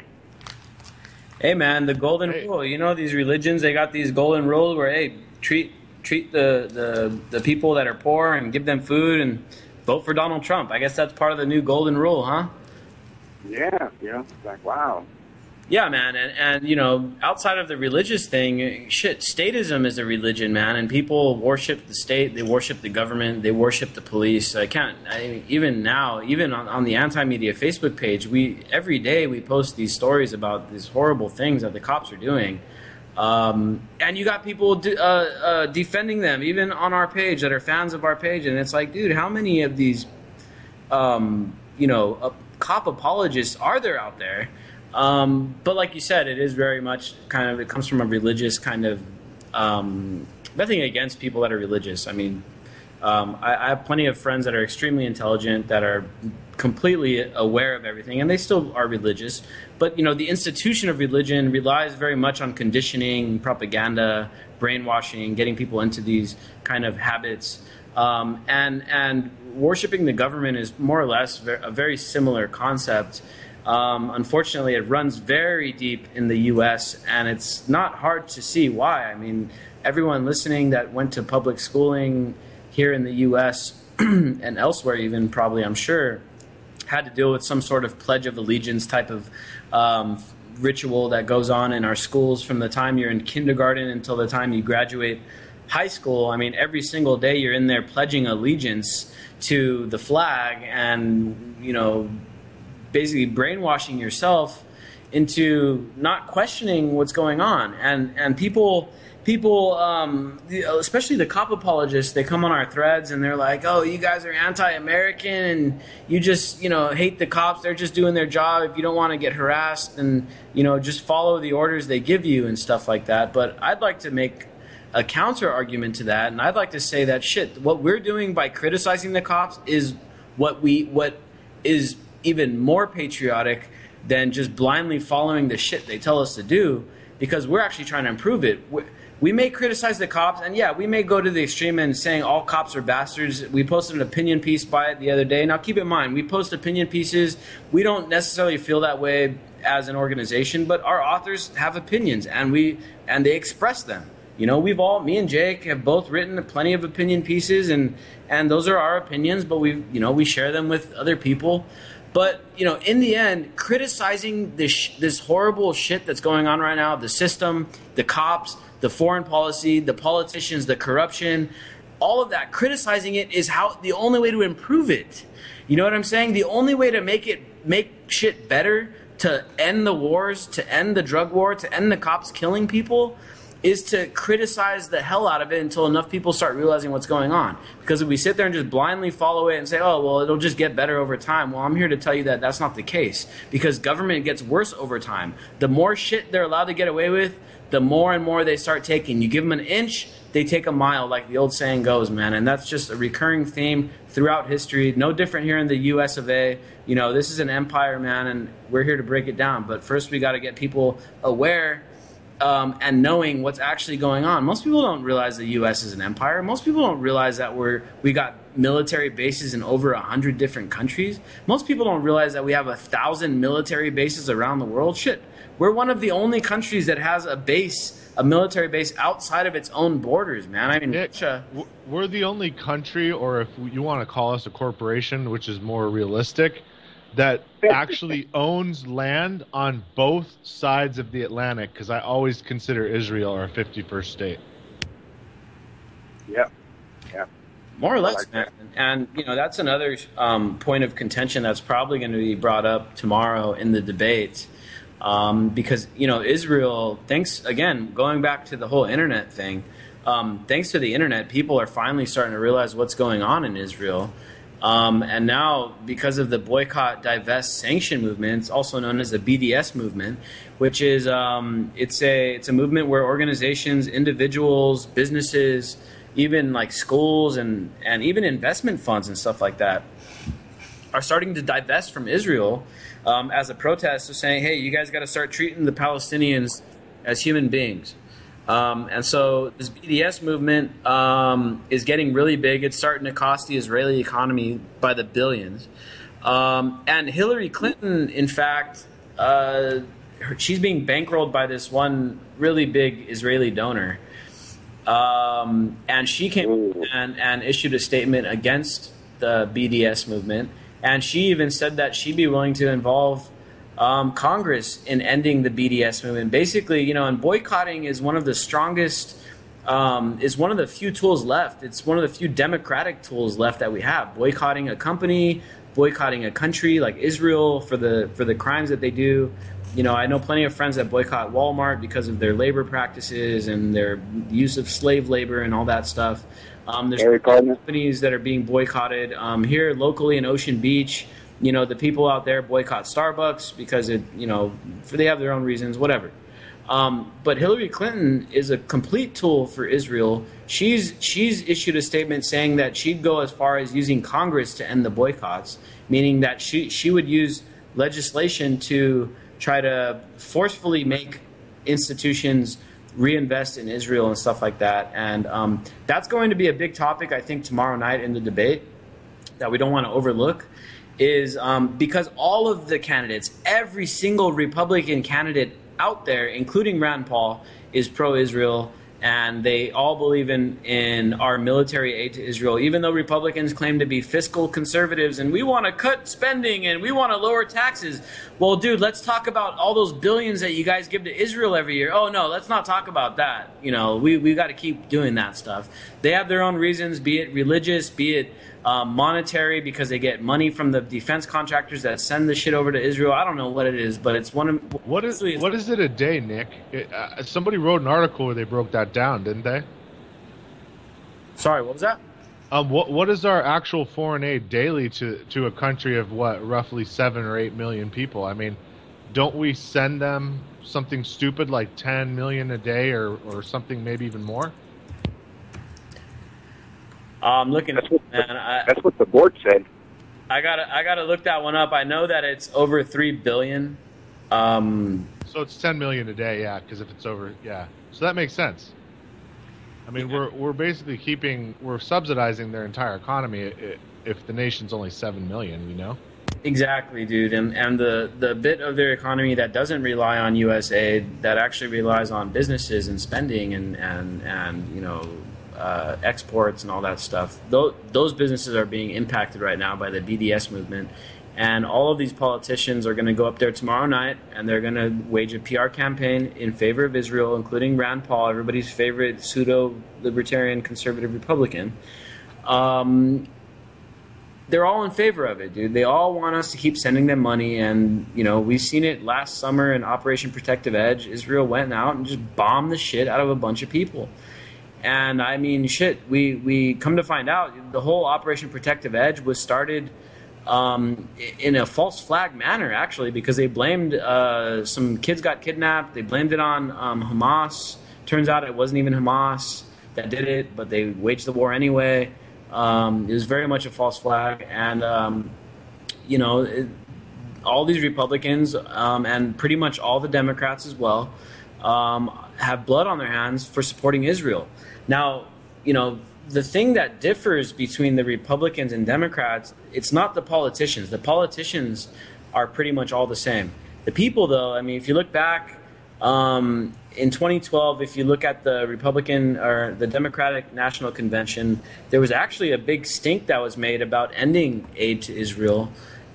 Hey, man, the golden hey. rule. You know, these religions, they got these golden rules where, hey, treat treat the, the, the people that are poor and give them food and vote for Donald Trump. I guess that's part of the new golden rule, huh? Yeah, yeah. It's like, wow. Yeah, man. And, and, you know, outside of the religious thing, shit, statism is a religion, man. And people worship the state. They worship the government. They worship the police. I can't, I, even now, even on, on the Anti-Media Facebook page, we every day we post these stories about these horrible things that the cops are doing. Um, and you got people de- uh, uh, defending them, even on our page, that are fans of our page. And it's like, dude, how many of these, um, you know, uh, cop apologists are there out there? Um, but like you said, it is very much kind of, it comes from a religious kind of, um, nothing against people that are religious. I mean, um, I, I have plenty of friends that are extremely intelligent, that are completely aware of everything, and they still are religious. But, you know, the institution of religion relies very much on conditioning, propaganda, brainwashing, getting people into these kind of habits. Um, and, and worshiping the government is more or less a very similar concept. Um, unfortunately, it runs very deep in the U S, and it's not hard to see why. I mean, everyone listening that went to public schooling here in the U S and elsewhere even, probably, I'm sure, had to deal with some sort of Pledge of Allegiance type of um, ritual that goes on in our schools from the time you're in kindergarten until the time you graduate high school. I mean, every single day you're in there pledging allegiance to the flag and, you know, basically brainwashing yourself into not questioning what's going on. And and people, people, um, especially the cop apologists, they come on our threads and they're like, oh, you guys are anti-American and you just, you know, hate the cops. They're just doing their job. If you don't want to get harassed, and, you know, just follow the orders they give you and stuff like that. But I'd like to make a counter argument to that. And I'd like to say that, shit, what we're doing by criticizing the cops is what we, what is even more patriotic than just blindly following the shit they tell us to do, because we're actually trying to improve it. We, we may criticize the cops, and yeah, we may go to the extreme and saying all cops are bastards. We posted an opinion piece by it the other day. Now keep in mind, we post opinion pieces. We don't necessarily feel that way as an organization, but our authors have opinions, and we and they express them. You know, we've all, me and Jake have both written plenty of opinion pieces, and and those are our opinions, but we, you know, we share them with other people. But, you know, in the end, criticizing this sh- this horrible shit that's going on right now, the system, the cops, the foreign policy, the politicians, the corruption, all of that, criticizing it is how the only way to improve it. You know what I'm saying? The only way to make it make shit better, to end the wars, to end the drug war, to end the cops killing people, is to criticize the hell out of it until enough people start realizing what's going on. Because if we sit there and just blindly follow it and say, oh, well, it'll just get better over time, well, I'm here to tell you that that's not the case. Because government gets worse over time. The more shit they're allowed to get away with, the more and more they start taking. You give them an inch, they take a mile, like the old saying goes, man. And that's just a recurring theme throughout history. No different here in the U S of A. You know, this is an empire, man, and we're here to break it down. But first we got to get people aware Um, and knowing what's actually going on. Most people don't realize the U S is an empire. Most people don't realize that we're we got military bases in over a hundred different countries. Most people don't realize that we have a thousand military bases around the world. Shit, we're one of the only countries that has a base, a military base outside of its own borders, man. I mean, Nick, Russia, we're the only country, or if you want to call us a corporation, which is more realistic, that actually owns land on both sides of the Atlantic, because I always consider Israel our fifty-first state. Yeah, yeah. more or less, man. And, you know, that's another um, point of contention that's probably going to be brought up tomorrow in the debate. Um, because, you know, Israel, thanks, again, going back to the whole internet thing, um, thanks to the internet, people are finally starting to realize what's going on in Israel. Um, and now, because of the boycott, divest, sanction movement, it's also known as the B D S movement, which is um, it's a it's a movement where organizations, individuals, businesses, even like schools and and even investment funds and stuff like that are starting to divest from Israel um, as a protest of saying, hey, you guys got to start treating the Palestinians as human beings. Um, and so this B D S movement um, is getting really big. It's starting to cost the Israeli economy by the billions. Um, and Hillary Clinton, in fact, uh, she's being bankrolled by this one really big Israeli donor. Um, and she came and, and issued a statement against the B D S movement. And she even said that she'd be willing to involve Um, Congress in ending the B D S movement. Basically, you know, and boycotting is one of the strongest, um, is one of the few tools left. It's one of the few democratic tools left that we have. Boycotting a company, boycotting a country like Israel for the for the crimes that they do. You know, I know plenty of friends that boycott Walmart because of their labor practices and their use of slave labor and all that stuff. Um, there's companies that are being boycotted um, here locally in Ocean Beach. You know, the people out there boycott Starbucks because it, you know, for they have their own reasons, whatever. Um, but Hillary Clinton is a complete tool for Israel. She's she's issued a statement saying that she'd go as far as using Congress to end the boycotts, meaning that she she would use legislation to try to forcefully make institutions reinvest in Israel and stuff like that. And um, that's going to be a big topic, I think, tomorrow night in the debate that we don't want to overlook. Is um, because all of the candidates, every single Republican candidate out there, including Rand Paul, is pro-Israel, and they all believe in, in our military aid to Israel, even though Republicans claim to be fiscal conservatives and we want to cut spending and we want to lower taxes. Well, dude, let's talk about all those billions that you guys give to Israel every year. Oh, no, let's not talk about that. You know, we, we got to keep doing that stuff. They have their own reasons, be it religious, be it Um, monetary, because they get money from the defense contractors that send the shit over to Israel. I don't know what it is, but it's one of what is what is it a day, Nick? It, uh, somebody wrote an article where they broke that down, didn't they? Sorry, what was that? Um, what what is our actual foreign aid daily to to a country of what, roughly seven or eight million people? I mean, don't we send them something stupid like ten million a day, or or something maybe even more? I'm looking. That's what, man, I, that's what the board said. I gotta, I gotta look that one up. I know that it's over three billion. Um, so it's ten million a day, yeah. Because if it's over, yeah. So that makes sense. I mean, we're we're basically keeping, we're subsidizing their entire economy if the nation's only seven million. You know. Exactly, dude. And and the the bit of their economy that doesn't rely on U S aid, that actually relies on businesses and spending and and and you know. Uh, exports and all that stuff. Those, those businesses are being impacted right now by the B D S movement, and all of these politicians are going to go up there tomorrow night and they're going to wage a P R campaign in favor of Israel, including Rand Paul, everybody's favorite pseudo-libertarian conservative Republican. Um, they're all in favor of it, dude. They all want us to keep sending them money, and you know we've seen it last summer in Operation Protective Edge. Israel went out and just bombed the shit out of a bunch of people, and I mean, shit. We we come to find out the whole Operation Protective Edge was started um, in a false flag manner, actually, because they blamed uh, some kids got kidnapped. They blamed it on um, Hamas. Turns out it wasn't even Hamas that did it, but they waged the war anyway. Um, it was very much a false flag, and um, you know, it, all these Republicans um, and pretty much all the Democrats as well um, have blood on their hands for supporting Israel. Now, you know, the thing that differs between the Republicans and Democrats, it's not the politicians. The politicians are pretty much all the same. The people, though, I mean, if you look back um, in twenty twelve, if you look at the Republican or the Democratic National Convention, there was actually a big stink that was made about ending aid to Israel,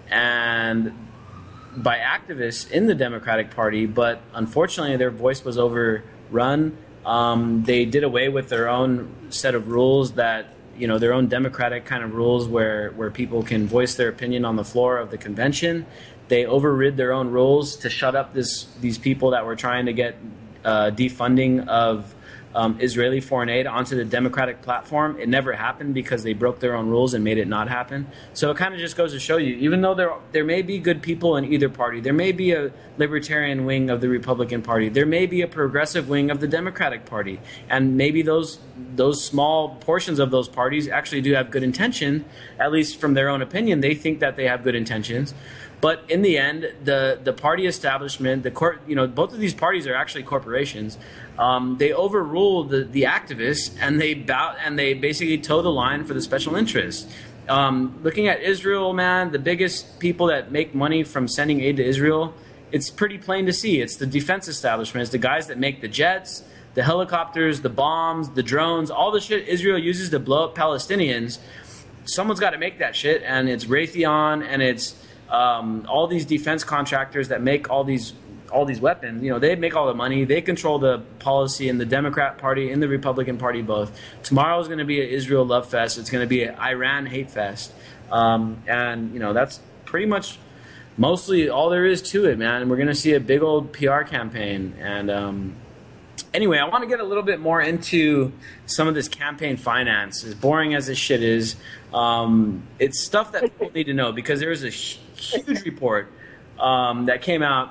and by activists in the Democratic Party, but unfortunately their voice was overrun. Um, they did away with their own set of rules that, you know, their own democratic kind of rules where, where people can voice their opinion on the floor of the convention. They overrid their own rules to shut up this these people that were trying to get uh, defunding of um, Israeli foreign aid onto the Democratic platform. It never happened because they broke their own rules and made it not happen. So it kind of just goes to show you, even though there there may be good people in either party, there may be a libertarian wing of the Republican Party, there may be a progressive wing of the Democratic Party, and maybe those those small portions of those parties actually do have good intention, at least from their own opinion. They think that they have good intentions. But in the end, the, the party establishment, the court, you know, both of these parties are actually corporations. Um, they overrule the, the activists, and they bow, and they basically toe the line for the special interests. Um, looking at Israel, man, the biggest people that make money from sending aid to Israel, it's pretty plain to see. It's the defense establishment. It's the guys that make the jets, the helicopters, the bombs, the drones, all the shit Israel uses to blow up Palestinians. Someone's got to make that shit, and it's Raytheon, and it's Um, all these defense contractors that make all these all these weapons. You know, they make all the money. They control the policy in the Democrat Party and the Republican Party both. Tomorrow is going to be an Israel love fest. It's going to be an Iran hate fest. Um, and, you know, that's pretty much mostly all there is to it, man. We're going to see a big old P R campaign. And um, anyway, I want to get a little bit more into some of this campaign finance. As boring as this shit is, um, it's stuff that people need to know, because there is a huge report um, that came out,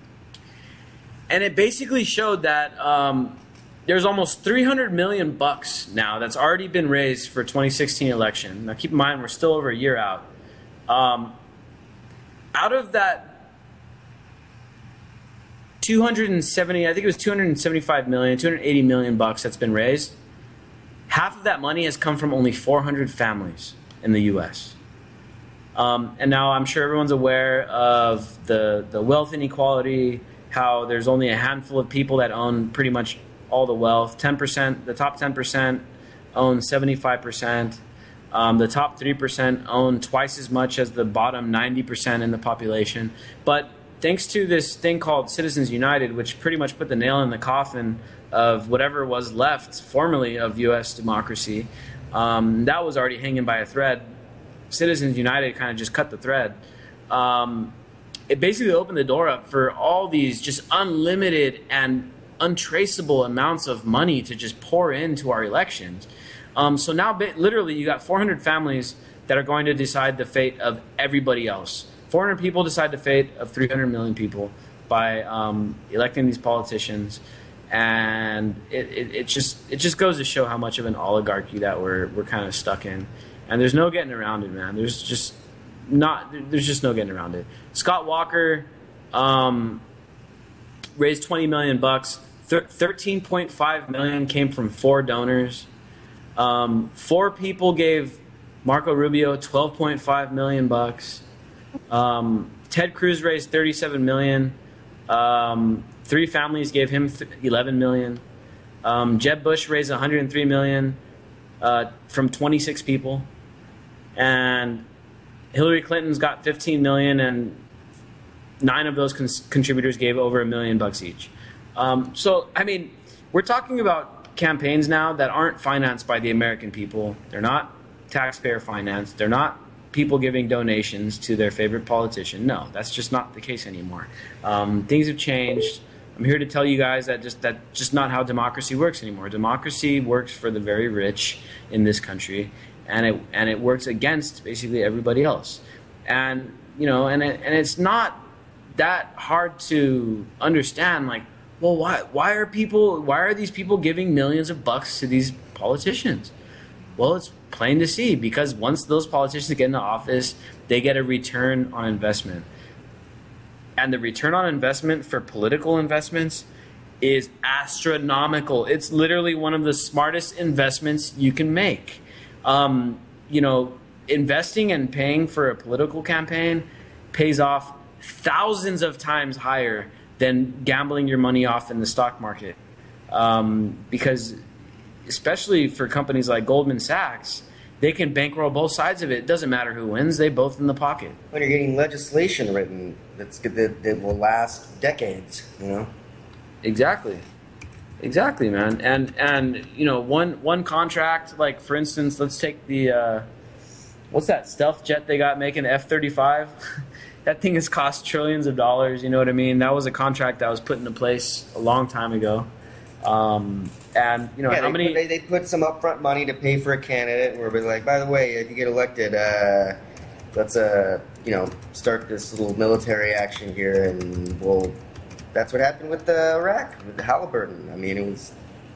and it basically showed that um, there's almost three hundred million bucks now that's already been raised for twenty sixteen election. Now, keep in mind, we're still over a year out. Um, out of that two hundred seventy, I think it was two hundred seventy-five million, two hundred eighty million bucks that's been raised. Half of that money has come from only four hundred families in the U S Um, and now I'm sure everyone's aware of the, the wealth inequality, how there's only a handful of people that own pretty much all the wealth. ten percent, the top ten percent own seventy-five percent. Um, the top three percent own twice as much as the bottom ninety percent in the population. But thanks to this thing called Citizens United, which pretty much put the nail in the coffin of whatever was left formerly of U S democracy, um, that was already hanging by a thread. Citizens United kind of just cut the thread. Um, it basically opened the door up for all these just unlimited and untraceable amounts of money to just pour into our elections. Um, so now, literally, you got four hundred families that are going to decide the fate of everybody else. four hundred people decide the fate of three hundred million people by um, electing these politicians. And it, it, it just it just goes to show how much of an oligarchy that we're we're kind of stuck in. And there's no getting around it, man. There's just not. There's just no getting around it. Scott Walker um, raised twenty million bucks. thirteen point five million came from four donors. Um, four people gave Marco Rubio twelve point five million bucks. Um, Ted Cruz raised thirty-seven million. Um, three families gave him eleven million. Um, Jeb Bush raised one hundred three million uh, from twenty-six people. And Hillary Clinton's got fifteen million, and nine of those con contributors gave over a million bucks each. Um, so, I mean, we're talking about campaigns now that aren't financed by the American people. They're not taxpayer financed. They're not people giving donations to their favorite politician. No, that's just not the case anymore. Um, things have changed. I'm here to tell you guys that just that's just not how democracy works anymore. Democracy works for the very rich in this country, and it and it works against basically everybody else. And you know, and it, and it's not that hard to understand. Like, well, why why are people why are these people giving millions of bucks to these politicians? Well, it's plain to see, because once those politicians get into office, they get a return on investment. And the return on investment for political investments is astronomical. It's literally one of the smartest investments you can make. Um, you know, investing and paying for a political campaign pays off thousands of times higher than gambling your money off in the stock market. Um, because especially for companies like Goldman Sachs, they can bankroll both sides of it. It doesn't matter who wins; they both in the pocket. When you're getting legislation written that's that, that will last decades, you know. Exactly, exactly, man. And and you know, one one contract, like for instance, let's take the uh, what's that stealth jet they got making, F thirty-five. That thing has cost trillions of dollars. You know what I mean? That was a contract that was put into place a long time ago. Um, and you know yeah, how they many put, they, they put some upfront money to pay for a candidate, where we're like, by the way, if you get elected, uh, let's uh, you know start this little military action here, and we'll. That's what happened with uh, Iraq with the Halliburton. I mean, it was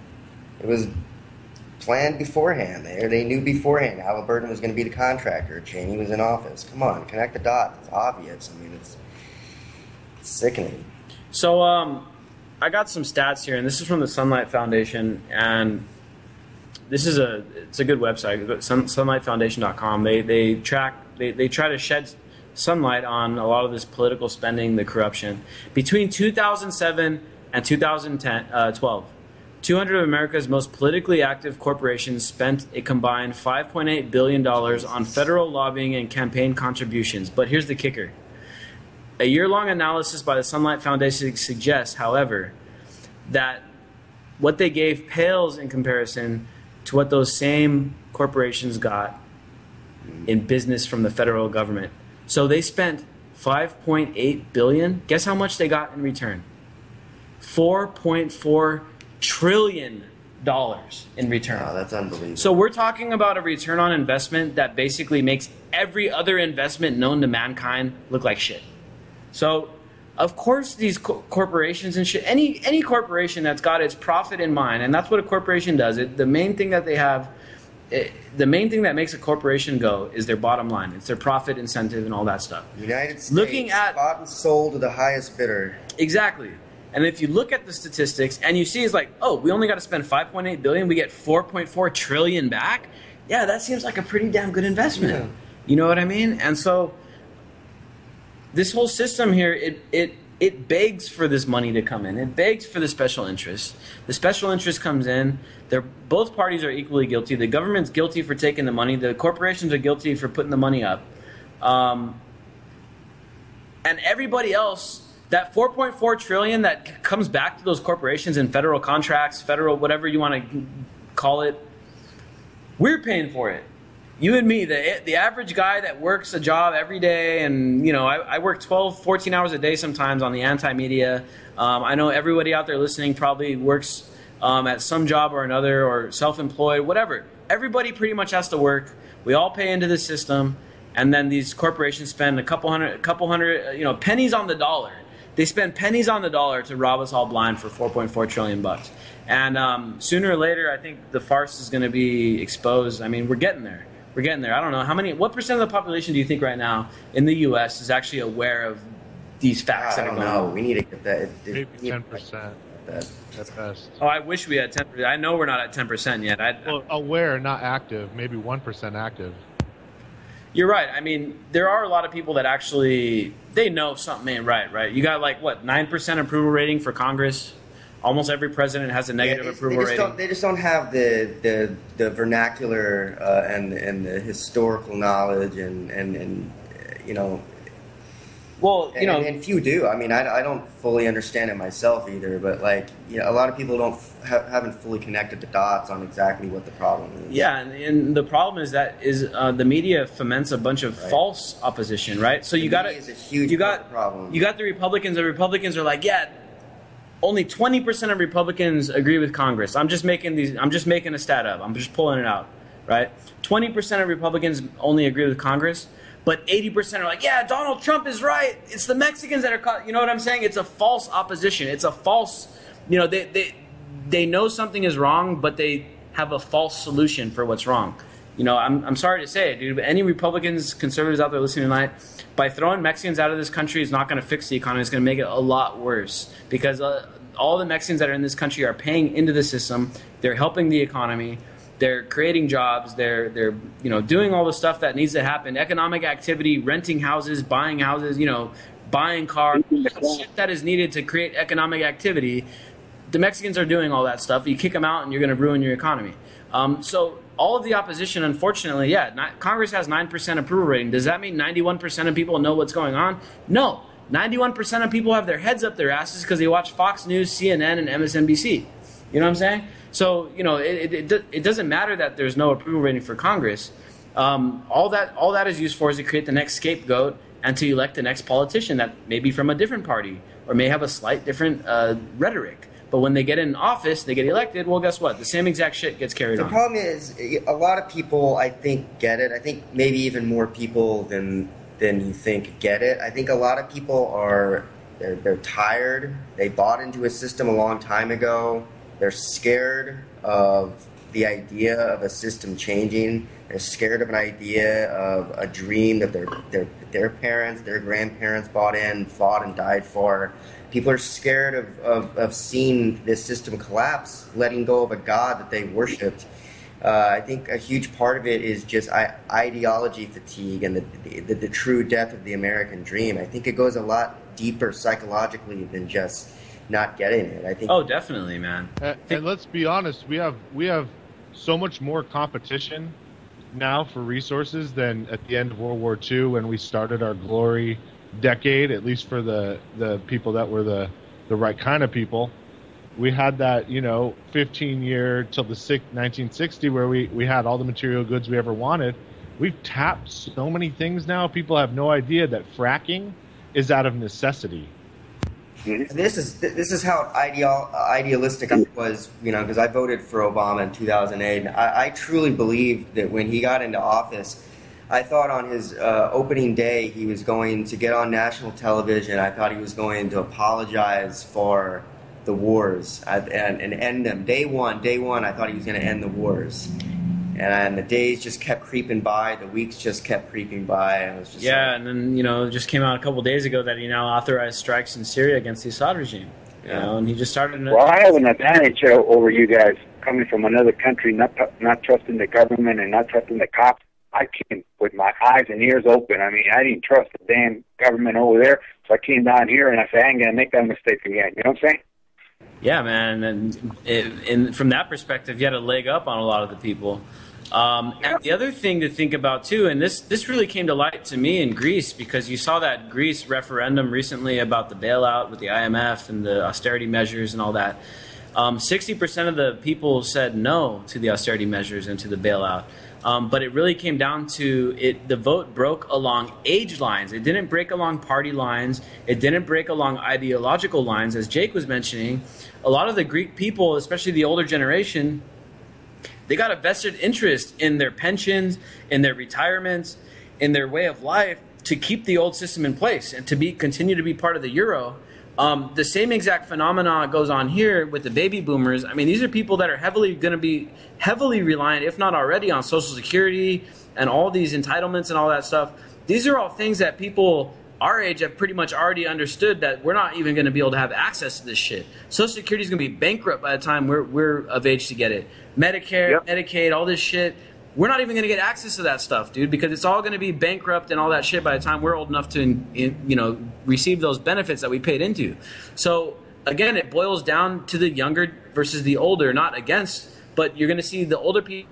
it was planned beforehand. They they knew beforehand Halliburton was going to be the contractor. Cheney was in office. Come on, connect the dots. It's obvious. I mean, it's, it's sickening. So um. I got some stats here, and this is from the Sunlight Foundation, and this is a it's a good website, sun, sunlight foundation dot com. They they track they, they try to shed sunlight on a lot of this political spending, the corruption. Between two thousand seven and two thousand twelve, two hundred of America's most politically active corporations spent a combined five point eight billion dollars on federal lobbying and campaign contributions. But here's the kicker. A year-long analysis by the Sunlight Foundation suggests, however, that what they gave pales in comparison to what those same corporations got in business from the federal government. So they spent five point eight billion dollars. Guess how much they got in return? four point four trillion dollars in return. Oh, that's unbelievable. So we're talking about a return on investment that basically makes every other investment known to mankind look like shit. So, of course, these co- corporations and shit, any any corporation that's got its profit in mind, and that's what a corporation does. It, the main thing that they have, it, the main thing that makes a corporation go is their bottom line. It's their profit incentive and all that stuff. United States, Looking at bought and sold to the highest bidder. Exactly. And if you look at the statistics and you see it's like, oh, we only got to spend five point eight billion dollars, we get four point four trillion dollars back. Yeah, that seems like a pretty damn good investment. Yeah. You know what I mean? And so this whole system here, it it it begs for this money to come in. It begs for the special interest. The special interest comes in. They're both parties are equally guilty. The government's guilty for taking the money. The corporations are guilty for putting the money up. Um, and everybody else, that four point four trillion dollars that comes back to those corporations in federal contracts, federal whatever you want to call it, we're paying for it. You and me, the the average guy that works a job every day, and you know, I, I work twelve, fourteen hours a day sometimes on the anti-media. Um, I know everybody out there listening probably works um, at some job or another, or self-employed, whatever. Everybody pretty much has to work. We all pay into the system, and then these corporations spend a couple hundred, a couple hundred, you know, pennies on the dollar. They spend pennies on the dollar to rob us all blind for four point four trillion bucks. And um, sooner or later, I think the farce is going to be exposed. I mean, we're getting there. We're getting there. I don't know how many. What percent of the population do you think right now in the U S is actually aware of these facts I that are don't going know. on? We need to get that. It, Maybe it, ten percent. That. That's best. Oh, I wish we had ten percent. I know we're not at ten percent yet. I, Well, aware, not active. Maybe one percent active. You're right. I mean, there are a lot of people that actually, they know something ain't right, right? You got like, what, nine percent approval rating for Congress? Almost every president has a negative Yeah, they, approval they just rating. Don't, they just don't have the the, the vernacular uh, and and the historical knowledge and and, and uh, you know Well, you and, know, and few do. I mean, I, I don't fully understand it myself either, but like, you know, a lot of people don't ha- haven't fully connected the dots on exactly what the problem is. yeah, and, and the problem is that is uh, the media foments a bunch of Right. false opposition, right? So The you got media is a huge you got problem. you got the Republicans. The Republicans are like, yeah, only twenty percent of Republicans agree with Congress. I'm just making these. I'm just making a stat up. I'm just pulling it out, right? twenty percent of Republicans only agree with Congress. But eighty percent are like, yeah, Donald Trump is right. It's the Mexicans that are caught. You know what I'm saying? It's a false opposition. It's a false, you know, they, they, they know something is wrong, but they have a false solution for what's wrong. You know, I'm, I'm sorry to say it, dude, but any Republicans, conservatives out there listening tonight, by throwing Mexicans out of this country is not going to fix the economy. It's going to make it a lot worse because uh, all the Mexicans that are in this country are paying into the system. They're helping the economy. They're creating jobs. They're they're you know doing all the stuff that needs to happen. Economic activity, renting houses, buying houses, you know, buying cars, shit that is needed to create economic activity. The Mexicans are doing all that stuff. You kick them out, and you're going to ruin your economy. Um, so all of the opposition, unfortunately, yeah, not, Congress has nine percent approval rating. Does that mean ninety-one percent of people know what's going on? No, ninety-one percent of people have their heads up their asses because they watch Fox News, C N N, and M S N B C. You know what I'm saying? So, you know, it, it, it, it doesn't matter that there's no approval rating for Congress. Um, all that all that is used for is to create the next scapegoat and to elect the next politician that may be from a different party or may have a slight different uh, rhetoric. But when they get in office, they get elected, well, guess what? The same exact shit gets carried The on. problem is, a lot of people, I think, get it. I think maybe even more people than than you think get it. I think a lot of people are they're, they're tired. They bought into a system a long time ago. They're scared of the idea of a system changing. They're scared of an idea of a dream that their their their parents, their grandparents bought in, fought and died for. People are scared of, of, of seeing this system collapse, letting go of a God that they worshipped. Uh, I think a huge part of it is just I, ideology fatigue and the, the the true death of the American dream. I think it goes a lot deeper psychologically than just not getting it. I think. Oh, definitely, man. And, and let's be honest, we have we have so much more competition now for resources than at the end of World War Two when we started our glory decade, at least for the, the people that were the, the right kind of people. We had that, you know, fifteen year till the nineteen sixty where we, we had all the material goods we ever wanted. We've tapped so many things now. People have no idea that fracking is out of necessity. This is this is how ideal idealistic I was, you know, because I voted for Obama in two thousand eight. And I, I truly believed that when he got into office, I thought on his uh, opening day he was going to get on national television. I thought he was going to apologize for the wars and, and end them. Day one, day one, I thought he was going to end the wars. And the days just kept creeping by. The weeks just kept creeping by. And it was just Yeah, like, and then, you know, it just came out a couple days ago that he now authorized strikes in Syria against the Assad regime. You Yeah. know, and he just started... Well, I have an advantage uh, over you guys coming from another country, not not trusting the government and not trusting the cops. I came with my eyes and ears open. I mean, I didn't trust the damn government over there, so I came down here and I said, I ain't going to make that mistake again. You know what I'm saying? Yeah, man, and, it, and from that perspective, you had a leg up on a lot of the people. Um, and the other thing to think about too, and this this really came to light to me in Greece because you saw that Greece referendum recently about the bailout with the I M F and the austerity measures and all that. Um, sixty percent of the people said no to the austerity measures and to the bailout. Um, but it really came down to it. The vote broke along age lines. It didn't break along party lines. It didn't break along ideological lines, as Jake was mentioning. A lot of the Greek people, especially the older generation, they got a vested interest in their pensions, in their retirements, in their way of life to keep the old system in place and to be continue to be part of the euro. Um, the same exact phenomena goes on here with the baby boomers. I mean, these are people that are heavily going to be heavily reliant, if not already, on Social Security and all these entitlements and all that stuff. These are all things that people our age have pretty much already understood that we're not even going to be able to have access to this shit. Social Security is going to be bankrupt by the time we're we're of age to get it. Medicare, Yep. Medicaid, all this shit. We're not even going to get access to that stuff, dude, because it's all going to be bankrupt and all that shit by the time we're old enough to, in, in, you know, receive those benefits that we paid into. So again, it boils down to the younger versus the older, not against, but you're going to see the older people.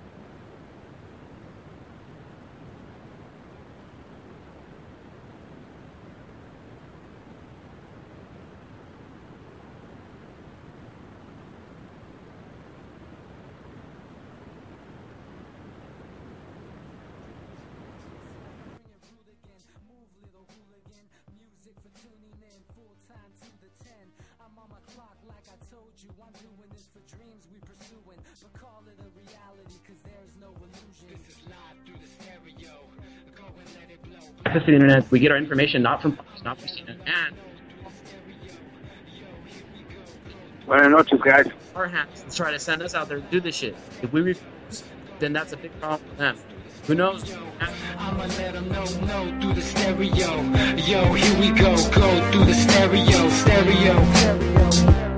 but call it a reality, cause there's no illusion. This is live through the stereo. Go and let it blow. Access to the internet. We get our information not from Fox, not from C N N, and Buenas noches, guys. our hands to try to send us out there to do this shit. If we refuse, then that's a big problem for them. Who knows? I'ma let them know, no, through the stereo. Yo, here we go, go through the stereo, stereo. Stereo.